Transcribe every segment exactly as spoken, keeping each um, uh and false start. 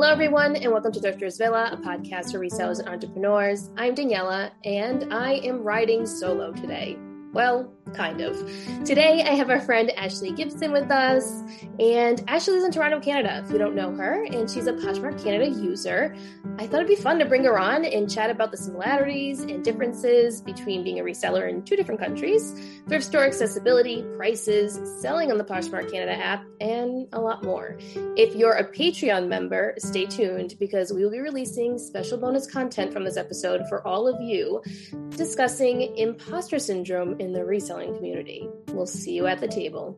Hello, everyone, and welcome to Thrifters Villa, a podcast for resellers and entrepreneurs. I'm Daniela, and I am riding solo today. Well, kind of. Today, I have our friend Ashley Gibson with us, and Ashley lives in Toronto, Canada, if you don't know her, and she's a Poshmark Canada user. I thought it'd be fun to bring her on and chat about the similarities and differences between being a reseller in two different countries, thrift store accessibility, prices, selling on the Poshmark Canada app, and a lot more. If you're a Patreon member, stay tuned because we will be releasing special bonus content from this episode for all of you, discussing imposter syndrome in the reselling community. We'll see you at the table.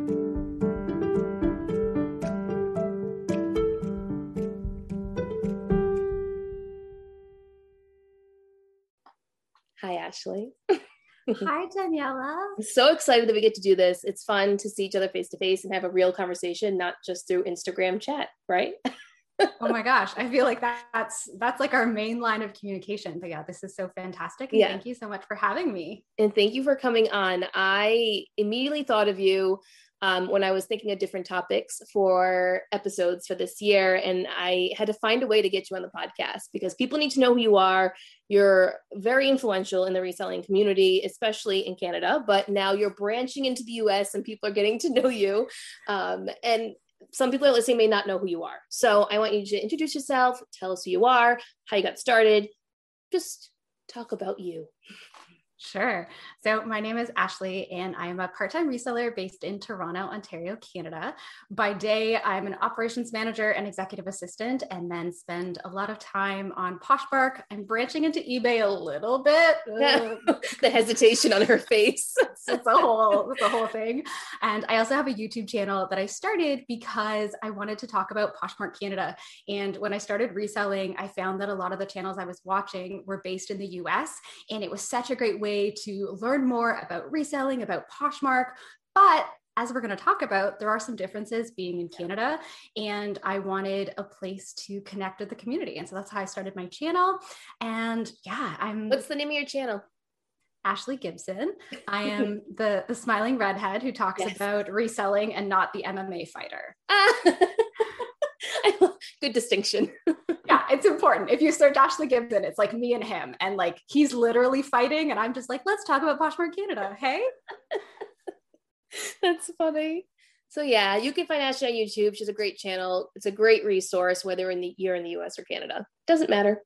Hi, Ashley. Hi, Daniela. I'm so excited that we get to do this. It's fun to see each other face to face and have a real conversation, not just through Instagram chat, right? Oh my gosh. I feel like that, that's, that's like our main line of communication. But yeah, this is so fantastic. And yeah. Thank you so much for having me. And thank you for coming on. I immediately thought of you um, when I was thinking of different topics for episodes for this year. And I had to find a way to get you on the podcast because people need to know who you are. You're very influential in the reselling community, especially in Canada, but now you're branching into the U S and people are getting to know you. Um, and some people are listening may not know who you are. So I want you to introduce yourself, tell us who you are, how you got started, just talk about you. Sure. So my name is Ashley and I am a part-time reseller based in Toronto, Ontario, Canada. By day, I'm an operations manager and executive assistant, and then spend a lot of time on Poshmark. I'm branching into eBay a little bit. The hesitation on her face. it's, it's a whole, it's a whole thing. And I also have a YouTube channel that I started because I wanted to talk about Poshmark Canada. And when I started reselling, I found that a lot of the channels I was watching were based in the U S, and it was such a great way to learn more about reselling, about Poshmark. But as we're going to talk about, there are some differences being in Canada, and I wanted a place to connect with the community. And so that's how I started my channel. And yeah, I'm... What's the name of your channel? Ashley Gibson. I am the, the smiling redhead who talks yes. about reselling and not the M M A fighter. Good distinction. Yeah, it's important. If you search Ashley Gibson, it's like me and him, and like he's literally fighting, and I'm just like, let's talk about Poshmark Canada. Hey, that's funny. So yeah, you can find Ashley on YouTube. She's a great channel. It's a great resource, whether in the you're in the U S or Canada. Doesn't matter.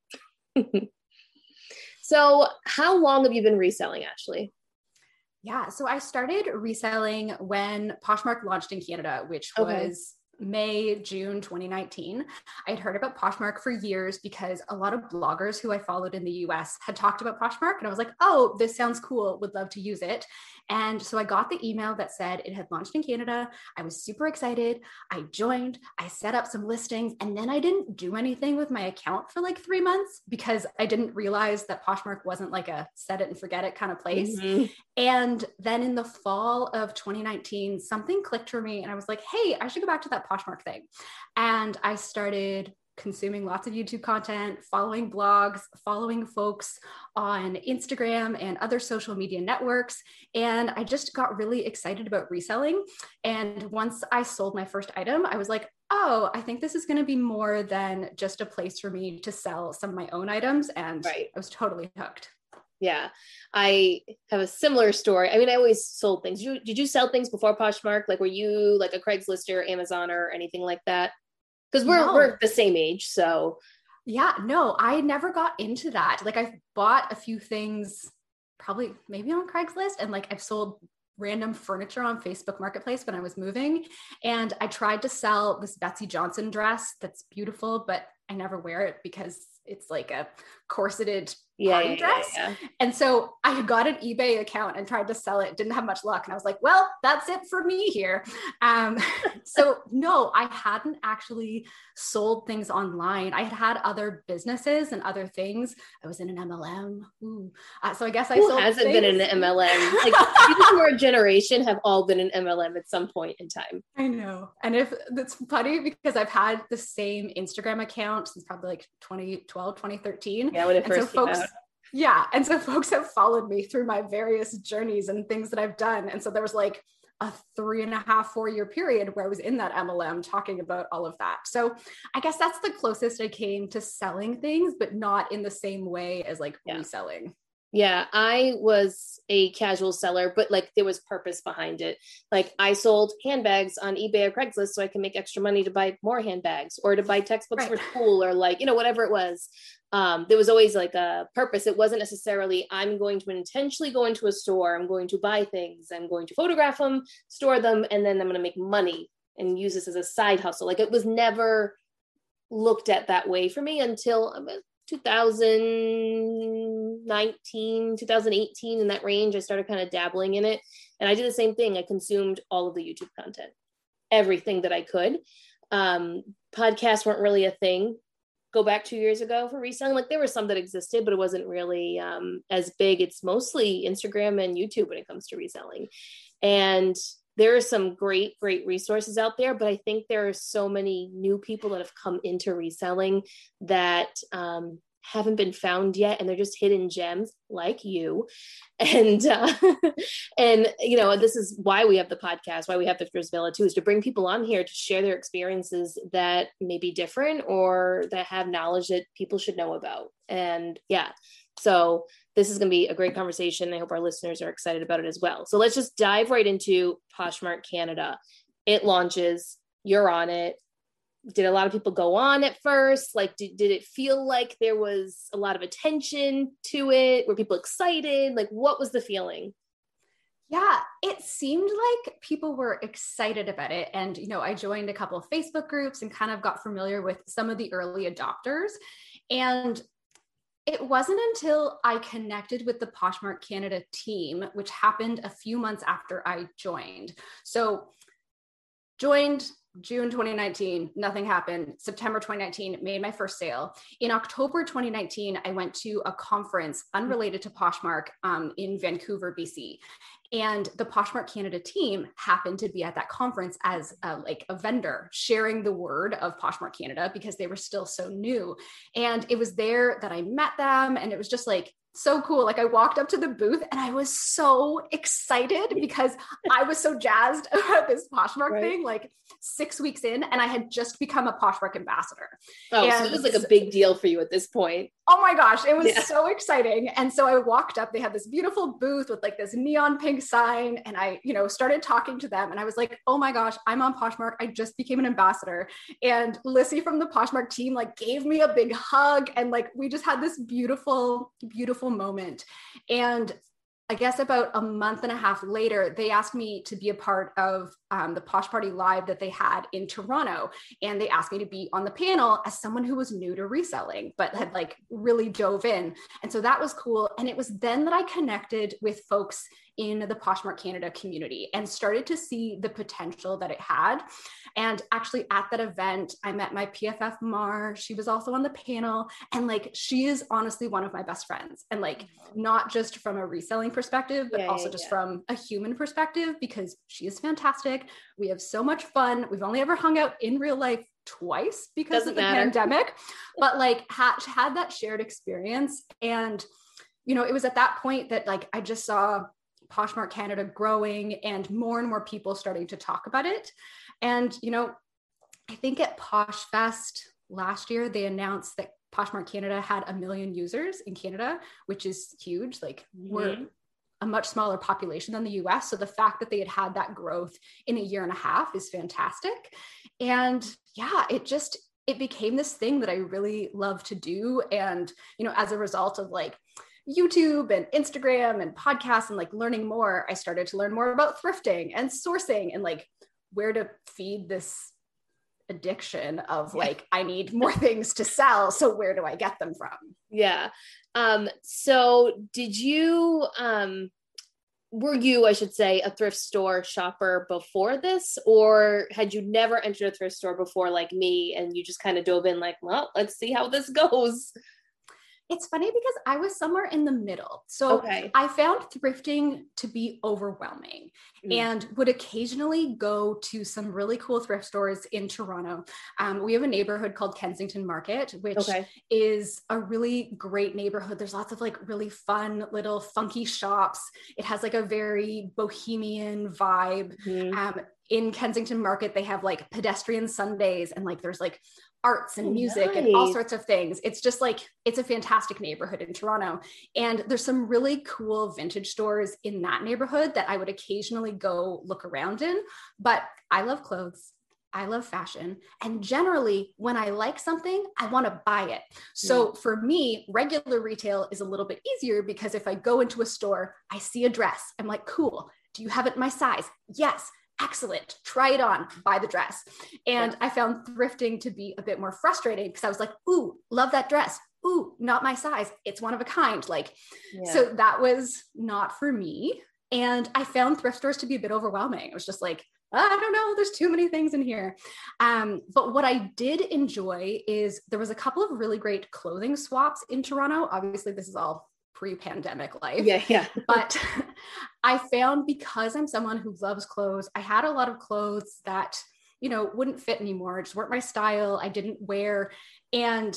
So, how long have you been reselling, Ashley? Yeah, so I started reselling when Poshmark launched in Canada, which okay. was May, June, twenty nineteen. I had heard about Poshmark for years because a lot of bloggers who I followed in the U S had talked about Poshmark, and I was like, oh, this sounds cool. Would love to use it. And so I got the email that said it had launched in Canada. I was super excited. I joined, I set up some listings, and then I didn't do anything with my account for like three months because I didn't realize that Poshmark wasn't like a set it and forget it kind of place. Mm-hmm. And then in the fall of twenty nineteen, something clicked for me, and I was like, hey, I should go back to that Poshmark thing. And I started consuming lots of YouTube content, following blogs, following folks on Instagram and other social media networks. And I just got really excited about reselling. And once I sold my first item, I was like, oh, I think this is going to be more than just a place for me to sell some of my own items. And right. I was totally hooked. Yeah, I have a similar story. I mean, I always sold things. Did you, did you sell things before Poshmark? Like, were you like a Craigslist, Amazon, or anything like that? Because we're no. we're the same age, so. Yeah, no, I never got into that. Like, I've bought a few things, probably maybe on Craigslist, and like I've sold random furniture on Facebook Marketplace when I was moving. And I tried to sell this Betsy Johnson dress that's beautiful, but I never wear it because it's like a corseted yeah, party yeah, dress. Yeah, yeah. And so I got an eBay account and tried to sell it, didn't have much luck. And I was like, well, that's it for me here. Um, so no, I hadn't actually sold things online. I had had other businesses and other things. I was in an M L M. Ooh. Uh, so I guess I Who sold hasn't things. been in an M L M? Like people from our generation have all been in M L M at some point in time. I know. And if it's funny because I've had the same Instagram account since probably like twenty twelve, twenty thirteen. Yeah, when it and first so folks, came out. Yeah. And so folks have followed me through my various journeys and things that I've done. And so there was like a three and a half, four year period where I was in that M L M talking about all of that. So I guess that's the closest I came to selling things, but not in the same way as like yeah. reselling. Yeah, I was a casual seller, but like there was purpose behind it. Like I sold handbags on eBay or Craigslist so I can make extra money to buy more handbags or to buy textbooks right. for school or like, you know, whatever it was. Um, there was always like a purpose. It wasn't necessarily, I'm going to intentionally go into a store. I'm going to buy things. I'm going to photograph them, store them, and then I'm going to make money and use this as a side hustle. Like it was never looked at that way for me until two thousand nineteen, two thousand eighteen, in that range. I started kind of dabbling in it. And I did the same thing. I consumed all of the YouTube content, everything that I could. Um, podcasts weren't really a thing. Go back two years ago for reselling. Like there were some that existed, but it wasn't really um, as big. It's mostly Instagram and YouTube when it comes to reselling. And there are some great, great resources out there, but I think there are so many new people that have come into reselling that um, haven't been found yet. And they're just hidden gems like you. And, uh, and, you know, this is why we have the podcast, why we have Thrifters Villa too, is to bring people on here to share their experiences that may be different or that have knowledge that people should know about. And yeah, so this is going to be a great conversation. I hope our listeners are excited about it as well. So let's just dive right into Poshmark Canada. It launches, you're on it. Did a lot of people go on at first? Like, did, did it feel like there was a lot of attention to it? Were people excited? Like, what was the feeling? Yeah, it seemed like people were excited about it. And, you know, I joined a couple of Facebook groups and kind of got familiar with some of the early adopters. And it wasn't until I connected with the Poshmark Canada team, which happened a few months after I joined. So joined June twenty nineteen, nothing happened. September twenty nineteen, made my first sale. In October twenty nineteen, I went to a conference unrelated to Poshmark um, in Vancouver, B C. And the Poshmark Canada team happened to be at that conference as a, like a vendor sharing the word of Poshmark Canada because they were still so new. And it was there that I met them. And it was just like, so cool. Like I walked up to the booth and I was so excited because I was so jazzed about this Poshmark right. thing, like six weeks in, and I had just become a Poshmark ambassador. Oh, and so it was like a big deal for you at this point. Oh my gosh, it was yeah. so exciting. And so I walked up, they had this beautiful booth with like this neon pink sign. And I, you know, started talking to them and I was like, oh my gosh, I'm on Poshmark. I just became an ambassador. And Lissy from the Poshmark team like gave me a big hug. And like, we just had this beautiful, beautiful moment. And I guess about a month and a half later, they asked me to be a part of um, the Posh Party Live that they had in Toronto. And they asked me to be on the panel as someone who was new to reselling, but had like really dove in. And so that was cool. And it was then that I connected with folks in the Poshmark Canada community and started to see the potential that it had. And actually at that event, I met my P F F Mar. She was also on the panel. And like, she is honestly one of my best friends. And like, not just from a reselling perspective, but yeah, also yeah, just yeah. from a human perspective, because she is fantastic. We have so much fun. We've only ever hung out in real life twice because Doesn't of the matter. pandemic, but like had, had that shared experience. And, you know, it was at that point that like, I just saw Poshmark Canada growing and more and more people starting to talk about it. And, you know, I think at Posh Fest last year, they announced that Poshmark Canada had a million users in Canada, which is huge. Like mm-hmm. we're a much smaller population than the U S. So the fact that they had had that growth in a year and a half is fantastic. And yeah, it just, it became this thing that I really love to do. And, you know, as a result of like YouTube and Instagram and podcasts and like learning more, I started to learn more about thrifting and sourcing and like where to feed this addiction of like, I need more things to sell. So where do I get them from? Yeah. Um, so did you, um, were you, I should say, a thrift store shopper before this, or had you never entered a thrift store before like me and you just kind of dove in like, well, let's see how this goes? It's funny because I was somewhere in the middle. So okay. I found thrifting to be overwhelming. mm. and would occasionally go to some really cool thrift stores in Toronto. Um, we have a neighborhood called Kensington Market, which okay. is a really great neighborhood. There's lots of like really fun little funky shops. It has like a very bohemian vibe. Mm. Um, in Kensington Market, they have like pedestrian Sundays and like there's like arts and music nice. and all sorts of things. It's just like, it's a fantastic neighborhood in Toronto. And there's some really cool vintage stores in that neighborhood that I would occasionally go look around in. But I love clothes. I love fashion. And generally, when I like something, I want to buy it. So yeah. for me, regular retail is a little bit easier because if I go into a store, I see a dress. I'm like, cool. Do you have it in my size? Yes. Excellent. Try it on, buy the dress. And yeah. I found thrifting to be a bit more frustrating because I was like, ooh, love that dress. Ooh, not my size. It's one of a kind. Like, yeah. so that was not for me. And I found thrift stores to be a bit overwhelming. It was just like, I don't know, there's too many things in here. Um, but what I did enjoy is there was a couple of really great clothing swaps in Toronto. Obviously, this is all pre-pandemic life. Yeah, yeah. But I found because I'm someone who loves clothes, I had a lot of clothes that, you know, wouldn't fit anymore, just weren't my style, I didn't wear. And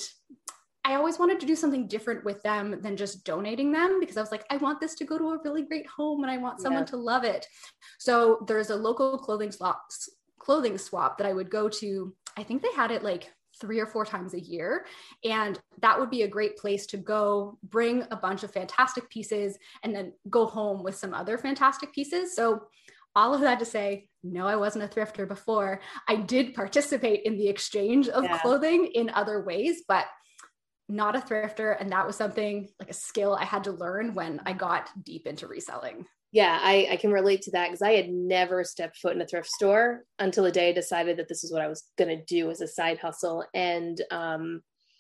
I always wanted to do something different with them than just donating them because I was like, I want this to go to a really great home and I want someone yeah. to love it. So there's a local clothing swap, clothing swap that I would go to. I think they had it like three or four times a year. And that would be a great place to go bring a bunch of fantastic pieces and then go home with some other fantastic pieces. So all of that to say, no, I wasn't a thrifter before. I did participate in the exchange of yeah. clothing in other ways, but not a thrifter. And that was something like a skill I had to learn when I got deep into reselling. Yeah, I, I can relate to that because I had never stepped foot in a thrift store until the day I decided that this is what I was going to do as a side hustle. And um,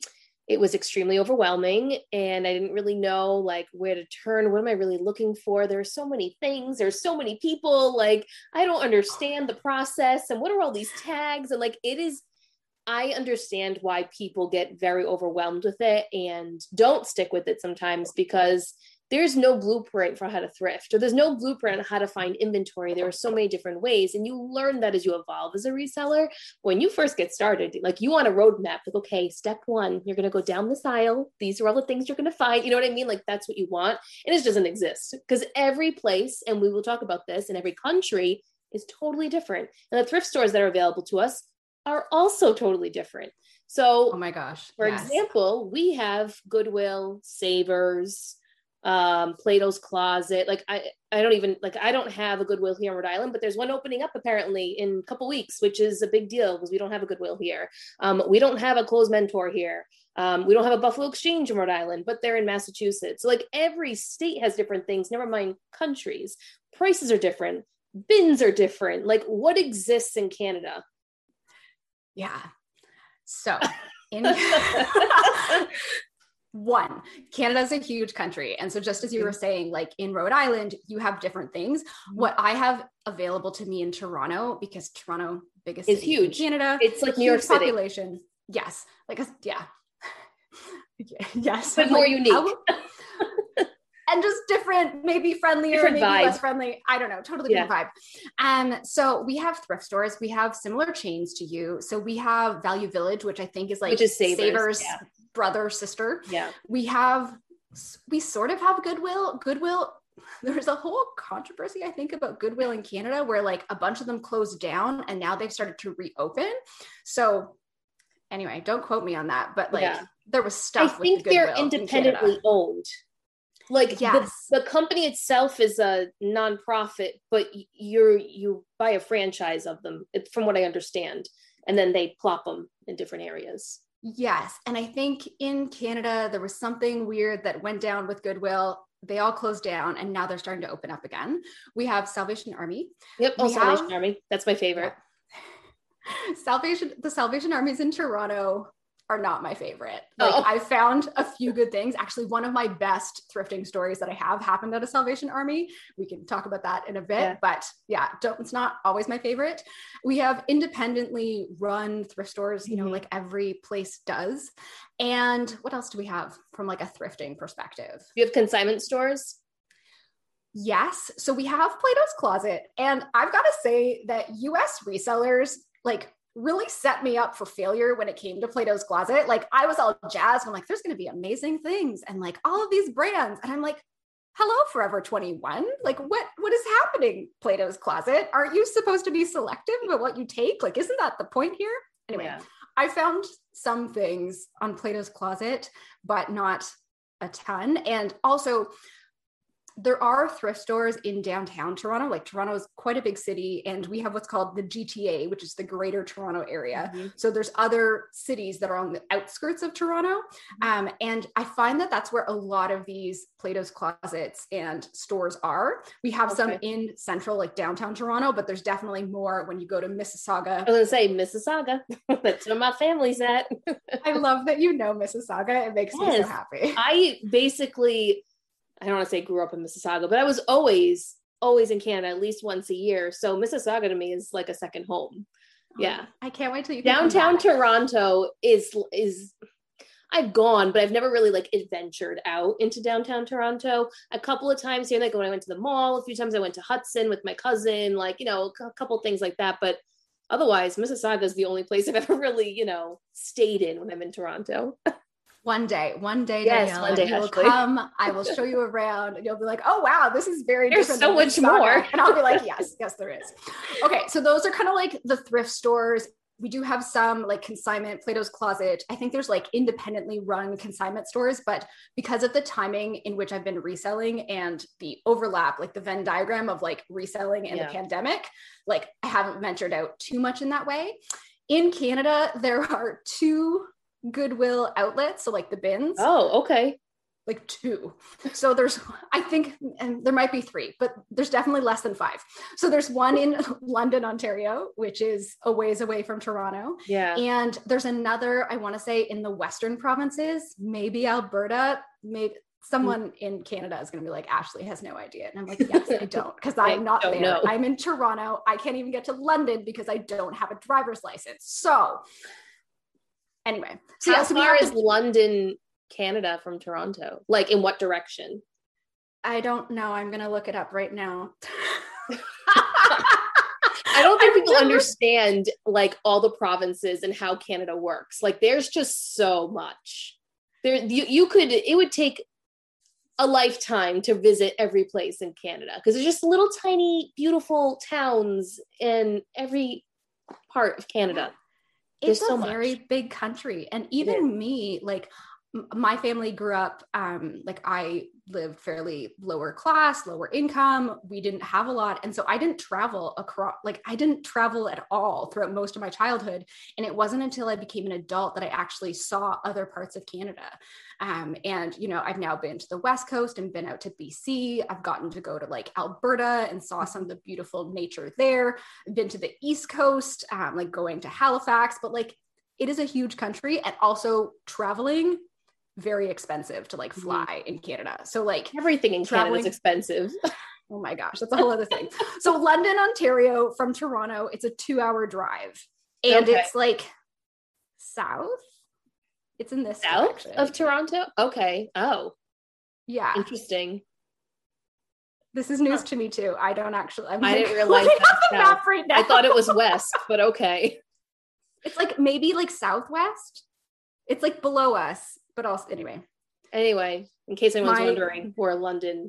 it was extremely overwhelming and I didn't really know like where to turn. What am I really looking for? There are so many things. There's so many people. Like, I don't understand the process. And what are all these tags? And like, it is, I understand why people get very overwhelmed with it and don't stick with it sometimes because there's no blueprint for how to thrift, or there's no blueprint on how to find inventory. There are so many different ways. And you learn that as you evolve as a reseller. When you first get started, like you want a roadmap, like, okay, step one, you're going to go down this aisle. These are all the things you're going to find. You know what I mean? Like that's what you want. And it doesn't exist because every place, and we will talk about this, in every country is totally different. And the thrift stores that are available to us are also totally different. So, oh my gosh. For yes. example, we have Goodwill, Savers, um, Plato's Closet. Like I, I don't even like, I don't have a Goodwill here in Rhode Island, but there's one opening up apparently in a couple weeks, which is a big deal because we don't have a Goodwill here. Um, we don't have a Clothes Mentor here. Um, we don't have a Buffalo Exchange in Rhode Island, but they're in Massachusetts. So like every state has different things, never mind countries. Prices are different. Bins are different. Like what exists in Canada? Yeah. So in one, Canada's a huge country. And so just as you were saying, like in Rhode Island, you have different things. Mm-hmm. What I have available to me in Toronto, because Toronto, biggest it's city huge. in Canada. It's like New York City. Population. Yes. Like, a, yeah. yes. But I'm more like, unique. And just different, maybe friendlier, different maybe vibe. less friendly. I don't know, totally different yeah. vibe. Um, so we have thrift stores. We have similar chains to you. So we have Value Village, which I think is like which is Savers, Savers yeah. brother, sister. Yeah. We have, we sort of have Goodwill. Goodwill, there's a whole controversy, I think, about Goodwill in Canada where like a bunch of them closed down and now they've started to reopen. So anyway, don't quote me on that, but like yeah. there was stuff I with think the they're Goodwill independently in owned. Like yes. the, the company itself is a nonprofit, but you're, you buy a franchise of them from what I understand. And then they plop them in different areas. Yes. And I think in Canada, there was something weird that went down with Goodwill. They all closed down and now they're starting to open up again. We have Salvation Army. Yep. Oh, we Salvation have, Army. That's my favorite. Yeah. Salvation, the Salvation Armies in Toronto are not my favorite. Like oh. I found a few good things. Actually, one of my best thrifting stories that I have happened at a Salvation Army. We can talk about that in a bit, yeah. but yeah, don't, it's not always my favorite. We have independently run thrift stores, you know, mm-hmm. like every place does. And what else do we have from like a thrifting perspective? You have consignment stores? Yes. So we have Plato's Closet, and I've got to say that U S resellers like really set me up for failure when it came to Plato's Closet. Like I was all jazzed. I'm like, there's going to be amazing things and like all of these brands. And I'm like, hello, Forever twenty-one. Like what, what is happening, Plato's Closet? Aren't you supposed to be selective about what you take? Like, isn't that the point here? Anyway, yeah. I found some things on Plato's Closet, but not a ton. And also, there are thrift stores in downtown Toronto. Like Toronto is quite a big city, and we have what's called the G T A, which is the Greater Toronto Area. Mm-hmm. So there's other cities that are on the outskirts of Toronto. Um, and I find that that's where a lot of these Plato's Closets and stores are. We have okay. some in central, like downtown Toronto, but there's definitely more when you go to Mississauga. I was gonna say Mississauga. That's where my family's at. I love that you know Mississauga. It makes yes. me so happy. I basically... I don't want to say grew up in Mississauga, but I was always, always in Canada, at least once a year. So Mississauga to me is like a second home. Yeah. Oh, I can't wait till you downtown Toronto is, is I've gone, but I've never really like adventured out into downtown Toronto. A couple of times here, like when I went to the mall, a few times I went to Hudson with my cousin, like, you know, a couple things like that. But otherwise, Mississauga is the only place I've ever really, you know, stayed in when I'm in Toronto. One day, one day, yes, Daniela, one day you will come. I will show you around, and you'll be like, "Oh wow, this is very There's different." There's so much more, and I'll be like, "Yes, yes, there is." Okay, so those are kind of like the thrift stores. We do have some like consignment, Plato's Closet. I think there's like independently run consignment stores, but because of the timing in which I've been reselling and the overlap, like the Venn diagram of like reselling and yeah. the pandemic, like I haven't ventured out too much in that way. In Canada, there are two Goodwill outlets, so like the bins. Oh, okay. Like two. So there's, I think, and there might be three, but there's definitely less than five. So there's one in London, Ontario, which is a ways away from Toronto. Yeah. And there's another, I want to say in the Western provinces, maybe Alberta, maybe someone in Canada is going to be like, Ashley has no idea. And I'm like, yes, I don't, because I'm not there. Know. I'm in Toronto. I can't even get to London because I don't have a driver's license. So anyway, so how yeah, so far is to- London, Canada from Toronto? Like in what direction? I don't know. I'm going to look it up right now. I don't think people understand like all the provinces and how Canada works. Like there's just so much there. You, you could, it would take a lifetime to visit every place in Canada because there's just little tiny, beautiful towns in every part of Canada. It's a so very big country. And even me, like m- my family grew up, um, like I lived fairly lower class, lower income. We didn't have a lot. And so I didn't travel across, like I didn't travel at all throughout most of my childhood. And it wasn't until I became an adult that I actually saw other parts of Canada. Um, and, you know, I've now been to the West Coast and been out to B C. I've gotten to go to like Alberta and saw some of the beautiful nature there. I've been to the East Coast, um, like going to Halifax, but like it is a huge country, and also traveling very expensive to like fly mm-hmm. in Canada. So like everything in Canada is expensive. Oh my gosh, that's a whole other thing. So London, Ontario from Toronto, it's a two hour drive, and okay. it's like south. It's in this south direction. Of Toronto. Okay. Oh, yeah. Interesting. This is news huh. to me too. I don't actually. I'm I like, didn't realize that. Right now. I thought it was west, but okay. It's like maybe like southwest. It's like below us, but also anyway. Anyway, in case anyone's my, wondering, where London.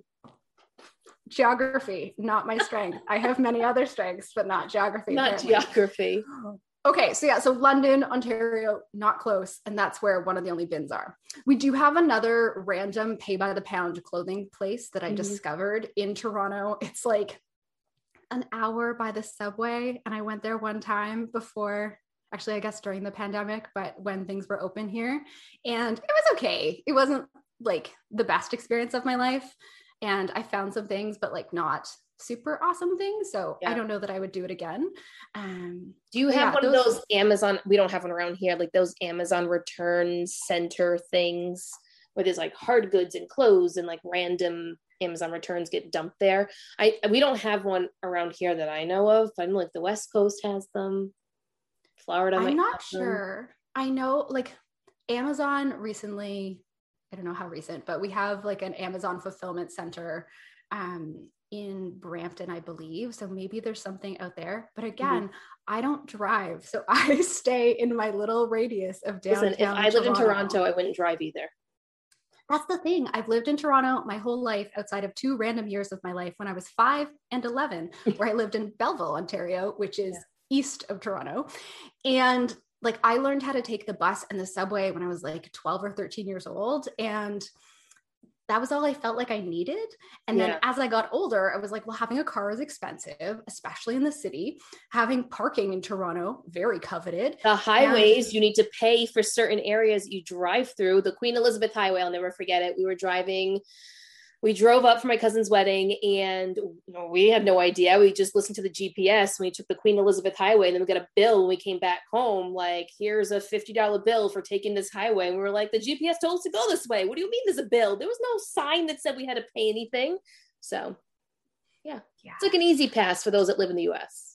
Geography, not my strength. I have many other strengths, but not geography. Not apparently. geography. Okay, so yeah, so London, Ontario, not close, and that's where one of the only bins are. We do have another random pay by the pound clothing place that I mm-hmm. discovered in Toronto. It's like an hour by the subway, and I went there one time before, actually I guess during the pandemic, but when things were open here, and it was okay. It wasn't like the best experience of my life, and I found some things, but like not super awesome things. So yeah. I don't know that I would do it again. Um, do you have yeah, one those... of those Amazon, we don't have one around here, like those Amazon return center things where there's like hard goods and clothes and like random Amazon returns get dumped there? I we don't have one around here that I know of. I don't know if the West Coast has them. Florida might I'm not have sure. Them. I know like Amazon recently, I don't know how recent, but we have like an Amazon fulfillment center um, in Brampton, I believe. So maybe there's something out there. But again, Mm-hmm. I don't drive. So I stay in my little radius of downtown. Listen, if I lived in Toronto, I wouldn't drive either. That's the thing. I've lived in Toronto my whole life outside of two random years of my life when I was five and eleven, where I lived in Belleville, Ontario, which is yeah. east of Toronto. And like, I learned how to take the bus and the subway when I was like twelve or thirteen years old. And that was all I felt like I needed. And yeah. then as I got older, I was like, well, having a car is expensive, especially in the city. Having parking in Toronto, very coveted. The highways, and you need to pay for certain areas you drive through. The Queen Elizabeth Highway, I'll never forget it. We were driving, we drove up for my cousin's wedding, and you know, we had no idea. We just listened to the G P S when we took the Queen Elizabeth Highway, and then we got a bill when we came back home, like, here's a fifty dollars bill for taking this highway. And we were like, the G P S told us to go this way. What do you mean there's a bill? There was no sign that said we had to pay anything. So yeah, yeah. It's like an easy pass for those that live in the U S.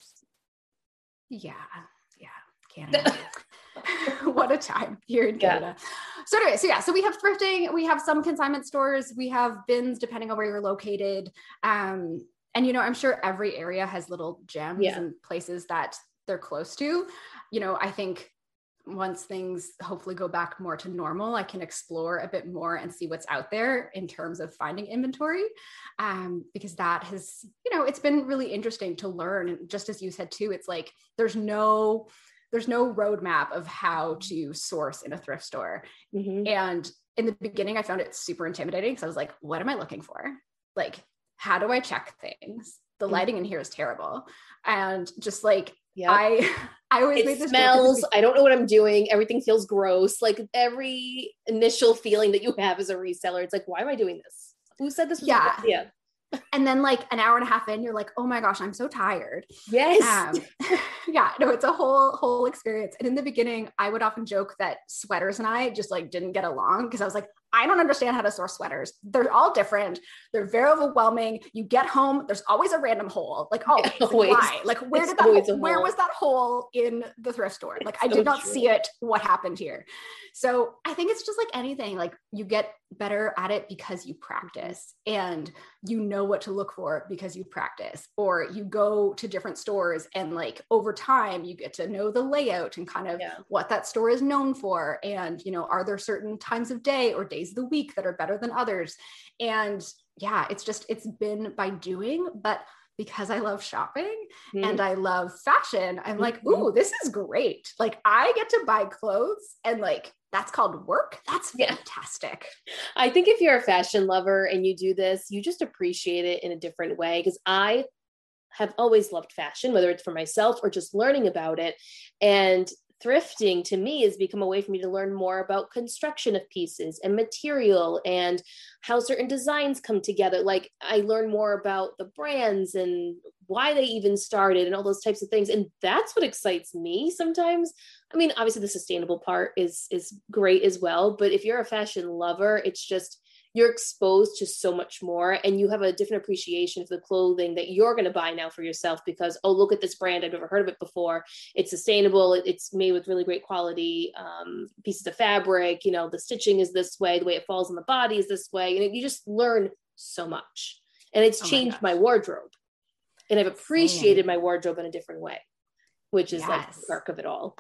Yeah, yeah, Canada. What a time here in Canada. Yeah. So anyway, so yeah, so we have thrifting, we have some consignment stores, we have bins depending on where you're located. Um, and, you know, I'm sure every area has little gems yeah. and places that they're close to. You know, I think once things hopefully go back more to normal, I can explore a bit more and see what's out there in terms of finding inventory. Um, because that has, you know, it's been really interesting to learn. And just as you said too, it's like, there's no There's no roadmap of how to source in a thrift store. Mm-hmm. And in the beginning, I found it super intimidating because I was like, what am I looking for? Like, how do I check things? The mm-hmm. lighting in here is terrible. And just like, yep. I, I always it made this smells. I don't know what I'm doing. Everything feels gross. Like every initial feeling that you have as a reseller, it's like, why am I doing this? Who said this was yeah. a good idea? And then like an hour and a half in, you're like, oh my gosh, I'm so tired. Yes. Um, yeah, no, it's a whole, whole experience. And in the beginning, I would often joke that sweaters and I just like didn't get along because I was like, I don't understand how to source sweaters. They're all different. They're very overwhelming. You get home, there's always a random hole. Like, oh, yeah, like, why? Like, where did that hole, where was that hole in the thrift store? Like, it's I did so not true. see it. What happened here? So I think it's just like anything, like you get better at it because you practice and you know what to look for because you practice, or you go to different stores and like over time you get to know the layout and kind of yeah. what that store is known for. And, you know, are there certain times of day or days of the week that are better than others? And yeah, it's just, it's been by doing, but because I love shopping mm-hmm. and I love fashion, I'm mm-hmm. like, ooh, this is great. Like I get to buy clothes and like, that's called work. That's fantastic. Yeah. I think if you're a fashion lover and you do this, you just appreciate it in a different way. Because I have always loved fashion, whether it's for myself or just learning about it. And thrifting to me has become a way for me to learn more about construction of pieces and material and how certain designs come together. Like I learn more about the brands and why they even started and all those types of things. And that's what excites me sometimes. I mean, obviously the sustainable part is, is great as well, but if you're a fashion lover, it's just, you're exposed to so much more and you have a different appreciation for the clothing that you're going to buy now for yourself because, oh, look at this brand. I've never heard of it before. It's sustainable. It's made with really great quality um, pieces of fabric. You know, the stitching is this way. The way it falls on the body is this way. And you just learn so much. And it's oh changed my, my wardrobe. And I've appreciated Same. my wardrobe in a different way, which is yes. like the arc of it all.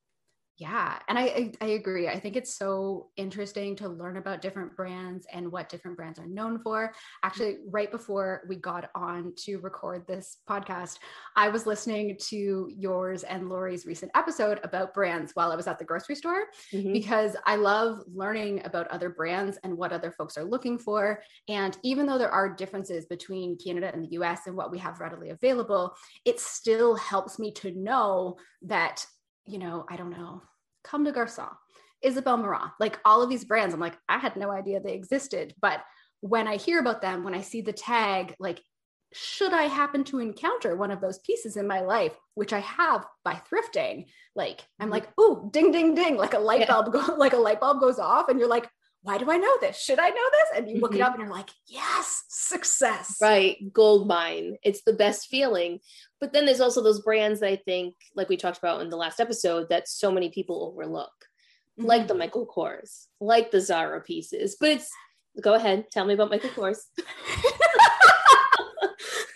Yeah. And I, I, I agree. I think it's so interesting to learn about different brands and what different brands are known for. Actually, right before we got on to record this podcast, I was listening to yours and Lori's recent episode about brands while I was at the grocery store, mm-hmm. because I love learning about other brands and what other folks are looking for. And even though there are differences between Canada and the U S and what we have readily available, it still helps me to know that, you know, I don't know, Comme des Garçons, Isabelle Marant, like all of these brands, I'm like, I had no idea they existed. But when I hear about them, when I see the tag, like, should I happen to encounter one of those pieces in my life, which I have by thrifting, like, I'm like, ooh, ding, ding, ding, like a light bulb, yeah. go, like a light bulb goes off and you're like, why do I know this? Should I know this? And you look mm-hmm. it up and you're like, yes, success. Right. Gold mine. It's the best feeling. But then there's also those brands that I think, like we talked about in the last episode, that so many people overlook, mm-hmm. like the Michael Kors, like the Zara pieces. But it's, go ahead, tell me about Michael Kors.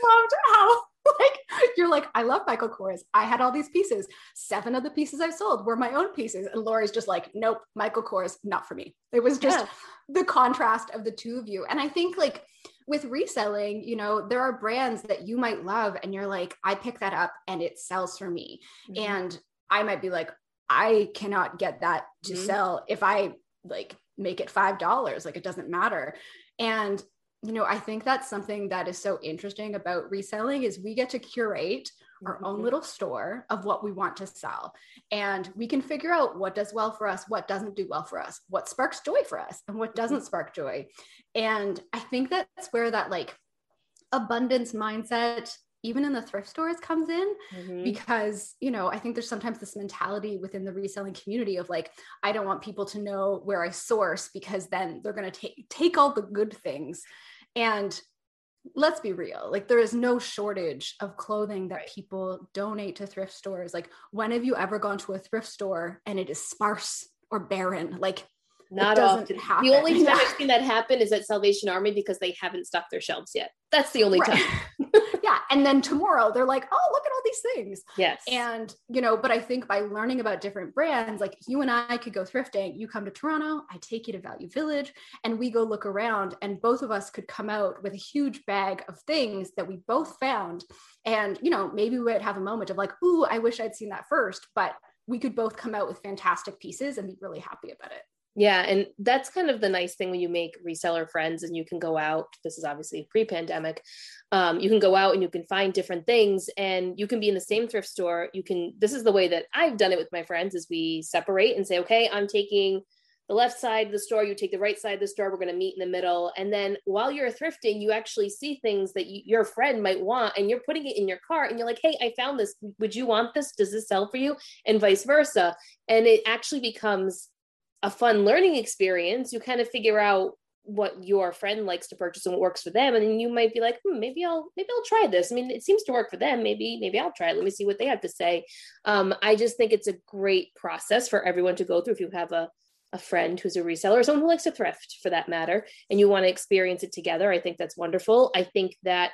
loved how like you're like, I love Michael Kors. I had all these pieces. Seven of the pieces I've sold were my own pieces. And Lori's just like, nope, Michael Kors, not for me. It was just yeah. the contrast of the two of you. And I think like with reselling, you know, there are brands that you might love and you're like, I pick that up and it sells for me. Mm-hmm. And I might be like, I cannot get that to mm-hmm. sell if I like make it five dollars, like it doesn't matter. And you know, I think that's something that is so interesting about reselling is we get to curate our own little store of what we want to sell. And we can figure out what does well for us, what doesn't do well for us, what sparks joy for us, and what doesn't spark joy. And I think that's where that like abundance mindset, even in the thrift stores, comes in mm-hmm. because, you know, I think there's sometimes this mentality within the reselling community of like, I don't want people to know where I source because then they're going to take, take all the good things. And let's be real, like there is no shortage of clothing that people donate to thrift stores. Like when have you ever gone to a thrift store and it is sparse or barren? Like not often. Happen. The only time yeah. I've seen that happen is at Salvation Army because they haven't stocked their shelves yet. That's the only right. time. Yeah. And then tomorrow they're like, oh, look at all these things. Yes. And, you know, but I think by learning about different brands, like you and I could go thrifting, you come to Toronto, I take you to Value Village and we go look around and both of us could come out with a huge bag of things that we both found. And, you know, maybe we would have a moment of like, ooh, I wish I'd seen that first, but we could both come out with fantastic pieces and be really happy about it. Yeah. And that's kind of the nice thing when you make reseller friends and you can go out, this is obviously pre-pandemic. Um, you can go out and you can find different things and you can be in the same thrift store. You can, this is the way that I've done it with my friends is we separate and say, okay, I'm taking the left side of the store. You take the right side of the store. We're going to meet in the middle. And then while you're thrifting, you actually see things that you, your friend might want and you're putting it in your cart and you're like, hey, I found this. Would you want this? Does this sell for you? And vice versa. And it actually becomes a fun learning experience. You kind of figure out what your friend likes to purchase and what works for them. And then you might be like, hmm, maybe I'll, maybe I'll try this. I mean, it seems to work for them. Maybe, maybe I'll try it. Let me see what they have to say. Um, I just think it's a great process for everyone to go through. If you have a, a friend who's a reseller or someone who likes to thrift for that matter, and you want to experience it together, I think that's wonderful. I think that,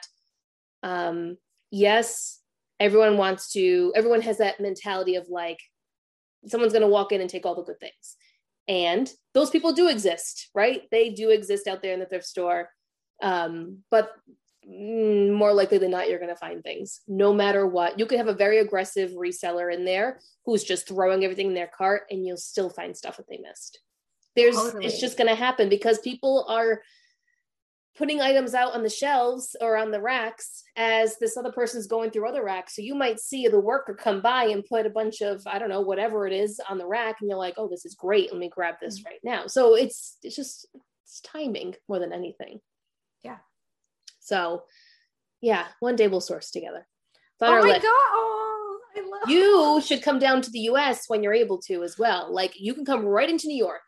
um, yes, everyone wants to, everyone has that mentality of like, someone's going to walk in and take all the good things. And those people do exist, right? They do exist out there in the thrift store. Um, but more likely than not, you're going to find things no matter what. You could have a very aggressive reseller in there who's just throwing everything in their cart and you'll still find stuff that they missed. There's, totally. It's just going to happen because people are putting items out on the shelves or on the racks as this other person's going through other racks. So you might see the worker come by and put a bunch of, I don't know, whatever it is on the rack. And you're like, oh, this is great. Let me grab this right now. So it's, it's just, it's timing more than anything. Yeah. So yeah, one day we'll source together. Oh my God. Oh, I love you it. Should come down to the U S when you're able to as well. Like you can come right into New York.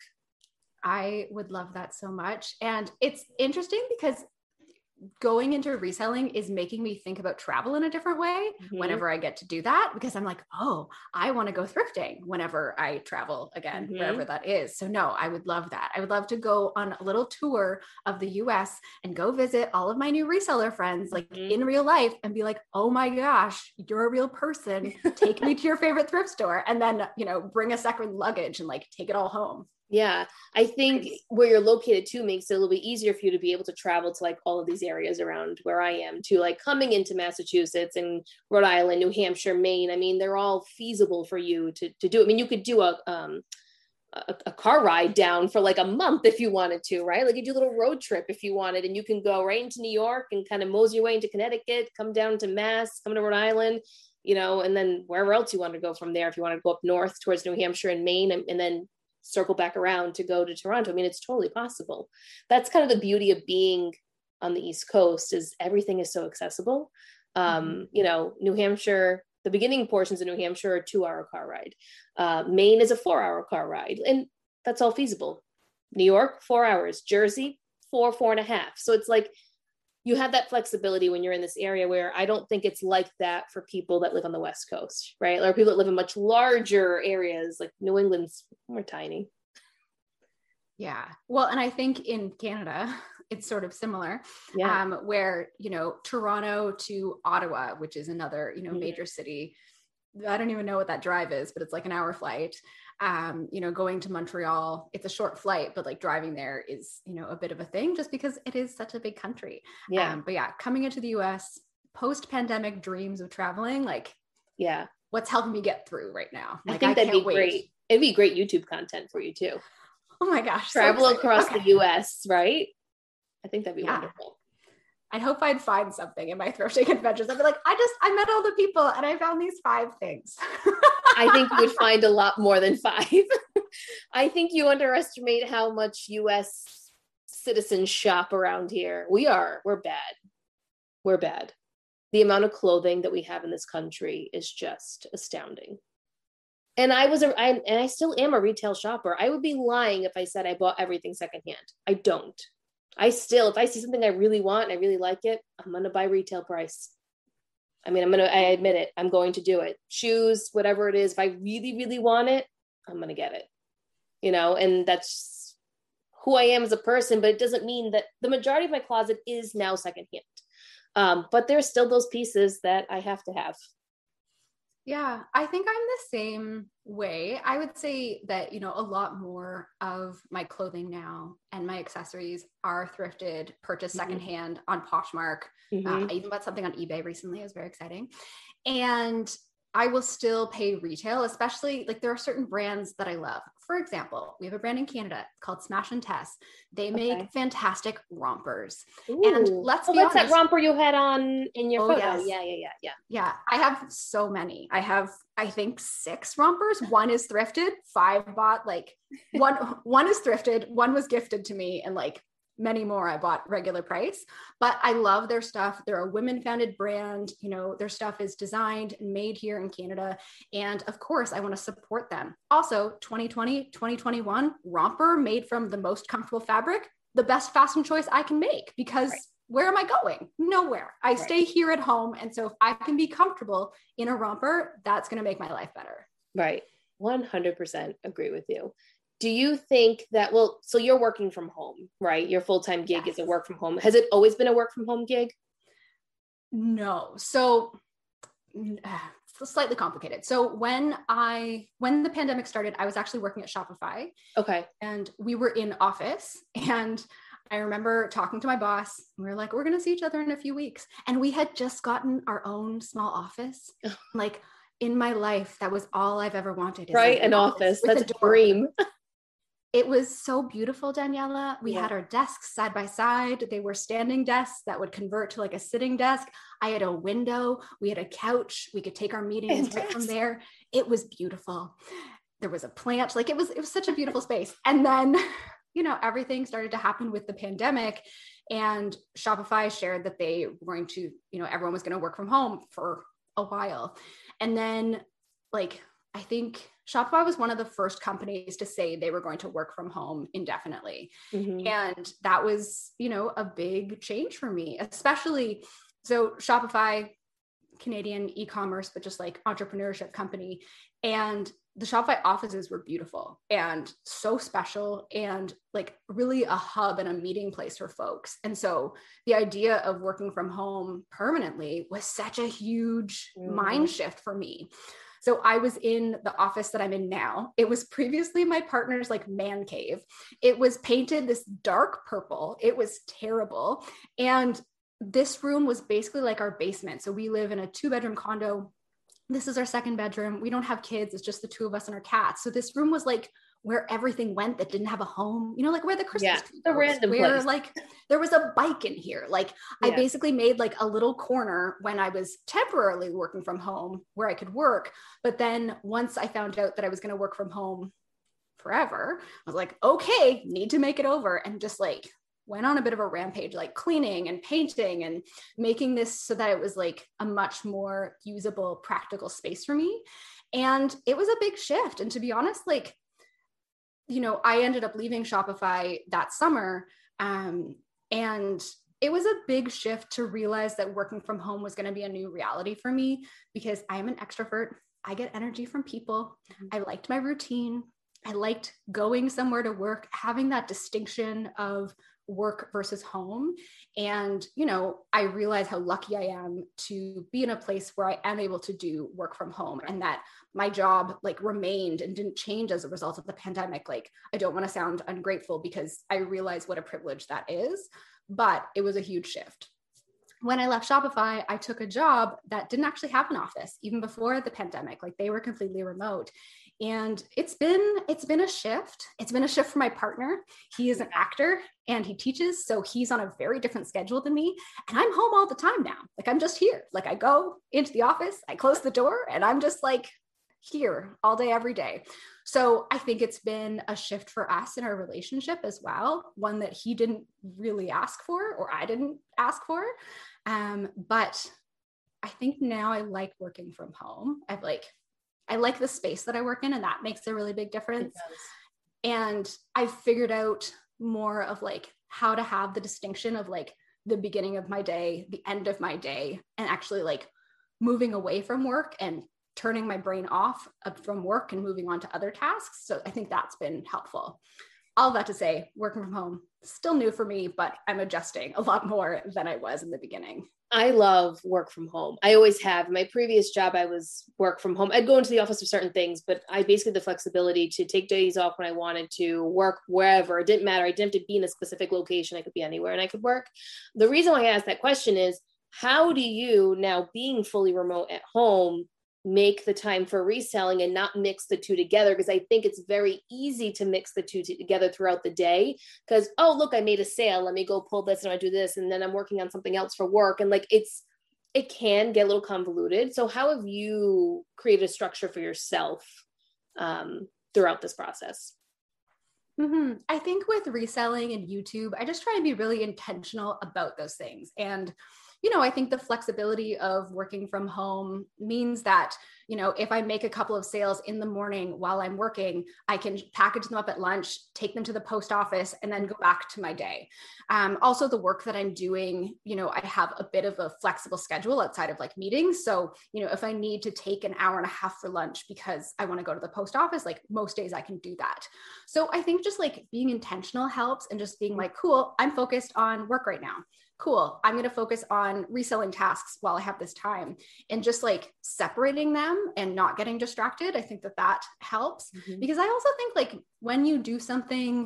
I would love that so much. And it's interesting because going into reselling is making me think about travel in a different way mm-hmm. whenever I get to do that, because I'm like, oh, I want to go thrifting whenever I travel again, mm-hmm. wherever that is. So no, I would love that. I would love to go on a little tour of the U S and go visit all of my new reseller friends, like mm-hmm. in real life and be like, oh my gosh, you're a real person. Take me to your favorite thrift store. And then, you know, bring a second luggage and like take it all home. Yeah, I think where you're located too makes it a little bit easier for you to be able to travel to like all of these areas around where I am to like coming into Massachusetts and Rhode Island, New Hampshire, Maine. I mean, they're all feasible for you to, to do. I mean, you could do a, um, a, a car ride down for like a month if you wanted to, right? Like you do a little road trip if you wanted, and you can go right into New York and kind of mosey your way into Connecticut, come down to Mass, come to Rhode Island, you know, and then wherever else you want to go from there. If you want to go up north towards New Hampshire and Maine and, and then circle back around to go to Toronto. I mean, it's totally possible. That's kind of the beauty of being on the East Coast is everything is so accessible. Um, mm-hmm. You know, New Hampshire, the beginning portions of New Hampshire are a two hour car ride. Uh, Maine is a four hour car ride, and that's all feasible. New York, four hours. Jersey, four, four and a half. So it's like, you have that flexibility when you're in this area where I don't think it's like that for people that live on the West Coast, right? Or people that live in much larger areas, like New England's more tiny. Yeah. Well, and I think in Canada, it's sort of similar. Yeah. Um, where, you know, Toronto to Ottawa, which is another, you know, Mhm. major city. I don't even know what that drive is, but it's like an hour flight. Um, you know, going to Montreal, it's a short flight, but like driving there is, you know, a bit of a thing just because it is such a big country. Yeah. Um, but yeah, coming into the U S, post-pandemic dreams of traveling, like, Yeah. what's helping me get through right now? Like, I think that'd can't be wait. great. It'd be great YouTube content for you too. Oh my gosh. so Travel excited. across Okay. the U S, right? I think that'd be Yeah. wonderful. I'd hope I'd find something in my thrifting adventures. I'd be like, I just, I met all the people and I found these five things. I think you would find a lot more than five. I think you underestimate how much U S citizens shop around here. We are, we're bad. We're bad. The amount of clothing that we have in this country is just astounding. And I was a, I, and I still am a retail shopper. I would be lying if I said I bought everything secondhand. I don't. I still, if I see something I really want and I really like it, I'm going to buy retail price. I mean, I'm going to, I admit it, I'm going to do it. Shoes, whatever it is, if I really, really want it, I'm going to get it. You know, and that's who I am as a person, but it doesn't mean that the majority of my closet is now secondhand. Um, but there's still those pieces that I have to have. Yeah, I think I'm the same way. I would say that, you know, a lot more of my clothing now and my accessories are thrifted, purchased Mm-hmm. secondhand on Poshmark. Mm-hmm. Uh, I even bought something on eBay recently. It was very exciting. And I will still pay retail, especially like there are certain brands that I love. For example, we have a brand in Canada called Smash and Tess. They make Okay. fantastic rompers. Ooh. And let's oh, be that's honest. that romper you had on in your Oh, photo. yes. Yeah, yeah, yeah, yeah. Yeah, I have so many. I have, I think, six rompers. One is thrifted, five bought, like one, one is thrifted, one was gifted to me, and like many more I bought regular price. But I love their stuff. They're a women-founded brand. You know, their stuff is designed and made here in Canada. And of course, I want to support them. Also, twenty twenty, twenty twenty-one, romper made from the most comfortable fabric, the best fashion choice I can make because right. Where am I going? Nowhere. I right. stay here at home. And so if I can be comfortable in a romper, that's going to make my life better. Right. one hundred percent agree with you. Do you think that, well, so you're working from home, right? Your full-time gig yes. is a work from home. Has it always been a work from home gig? No. So uh, slightly complicated. So when I, when the pandemic started, I was actually working at Shopify. Okay. And we were in office, and I remember talking to my boss. We were like, we're going to see each other in a few weeks. And we had just gotten our own small office. Like in my life, that was all I've ever wanted. Is right. like an, an office. That's a, a dream. It was so beautiful, Daniela. We yeah. had our desks side by side. They were standing desks that would convert to like a sitting desk. I had a window. We had a couch. We could take our meetings right from there. It was beautiful. There was a plant. Like it was, it was such a beautiful space. And then you know, everything started to happen with the pandemic, and Shopify shared that they were going to, you know, everyone was going to work from home for a while. And then like, I think Shopify was one of the first companies to say they were going to work from home indefinitely. Mm-hmm. And that was, you know, a big change for me, especially. So Shopify, Canadian e-commerce, but just like entrepreneurship company. And the Shopify offices were beautiful and so special and like really a hub and a meeting place for folks. And so the idea of working from home permanently was such a huge mm-hmm. mind shift for me. So I was in the office that I'm in now. It was previously my partner's like man cave. It was painted this dark purple. It was terrible. And this room was basically like our basement. So we live in a two bedroom condo. This is our second bedroom. We don't have kids. It's just the two of us and our cats. So this room was like where everything went that didn't have a home, you know, like where the Christmas yeah, tree the goes, random where place. Like there was a bike in here. Like yeah. I basically made like a little corner when I was temporarily working from home where I could work. But then once I found out that I was going to work from home forever, I was like, okay, need to make it over. And just like went on a bit of a rampage, like cleaning and painting and making this so that it was like a much more usable, practical space for me. And it was a big shift. And to be honest, like, you know, I ended up leaving Shopify that summer. Um, and it was a big shift to realize that working from home was going to be a new reality for me because I am an extrovert. I get energy from people. Mm-hmm. I liked my routine. I liked going somewhere to work, having that distinction of work versus home. And, you know, I realize how lucky I am to be in a place where I am able to do work from home, and that my job like remained and didn't change as a result of the pandemic. Like, I don't want to sound ungrateful because I realize what a privilege that is, but it was a huge shift. When I left Shopify, I took a job that didn't actually have an office even before the pandemic. Like, they were completely remote. And it's been, it's been a shift. It's been a shift for my partner. He is an actor and he teaches. So he's on a very different schedule than me. And I'm home all the time now. Like, I'm just here. Like, I go into the office, I close the door, and I'm just like here all day, every day. So I think it's been a shift for us in our relationship as well. One that he didn't really ask for, or I didn't ask for. Um, but I think now I like working from home. I've like, I like the space that I work in, and that makes a really big difference. And I've figured out more of like how to have the distinction of like the beginning of my day, the end of my day, and actually like moving away from work and turning my brain off from work and moving on to other tasks. So I think that's been helpful. All that to say, working from home, still new for me, but I'm adjusting a lot more than I was in the beginning. I love work from home. I always have. My previous job, I was work from home. I'd go into the office for certain things, but I basically had the flexibility to take days off when I wanted to, work wherever. It didn't matter. I didn't have to be in a specific location. I could be anywhere and I could work. The reason why I asked that question is, how do you, now being fully remote at home, make the time for reselling and not mix the two together? Because I think it's very easy to mix the two together throughout the day, because, oh, look, I made a sale, let me go pull this and I do this, and then I'm working on something else for work. And like, it's, it can get a little convoluted. So how have you created a structure for yourself um, throughout this process? Mm-hmm. I think with reselling and YouTube, I just try to be really intentional about those things. And you know, I think the flexibility of working from home means that, you know, if I make a couple of sales in the morning while I'm working, I can package them up at lunch, take them to the post office, and then go back to my day. Um, also, the work that I'm doing, you know, I have a bit of a flexible schedule outside of like meetings. So, you know, if I need to take an hour and a half for lunch because I want to go to the post office, like most days I can do that. So I think just like being intentional helps, and just being like, cool, I'm focused on work right now. Cool, I'm going to focus on reselling tasks while I have this time, and just like separating them and not getting distracted. I think that that helps. Mm-hmm. Because I also think like when you do something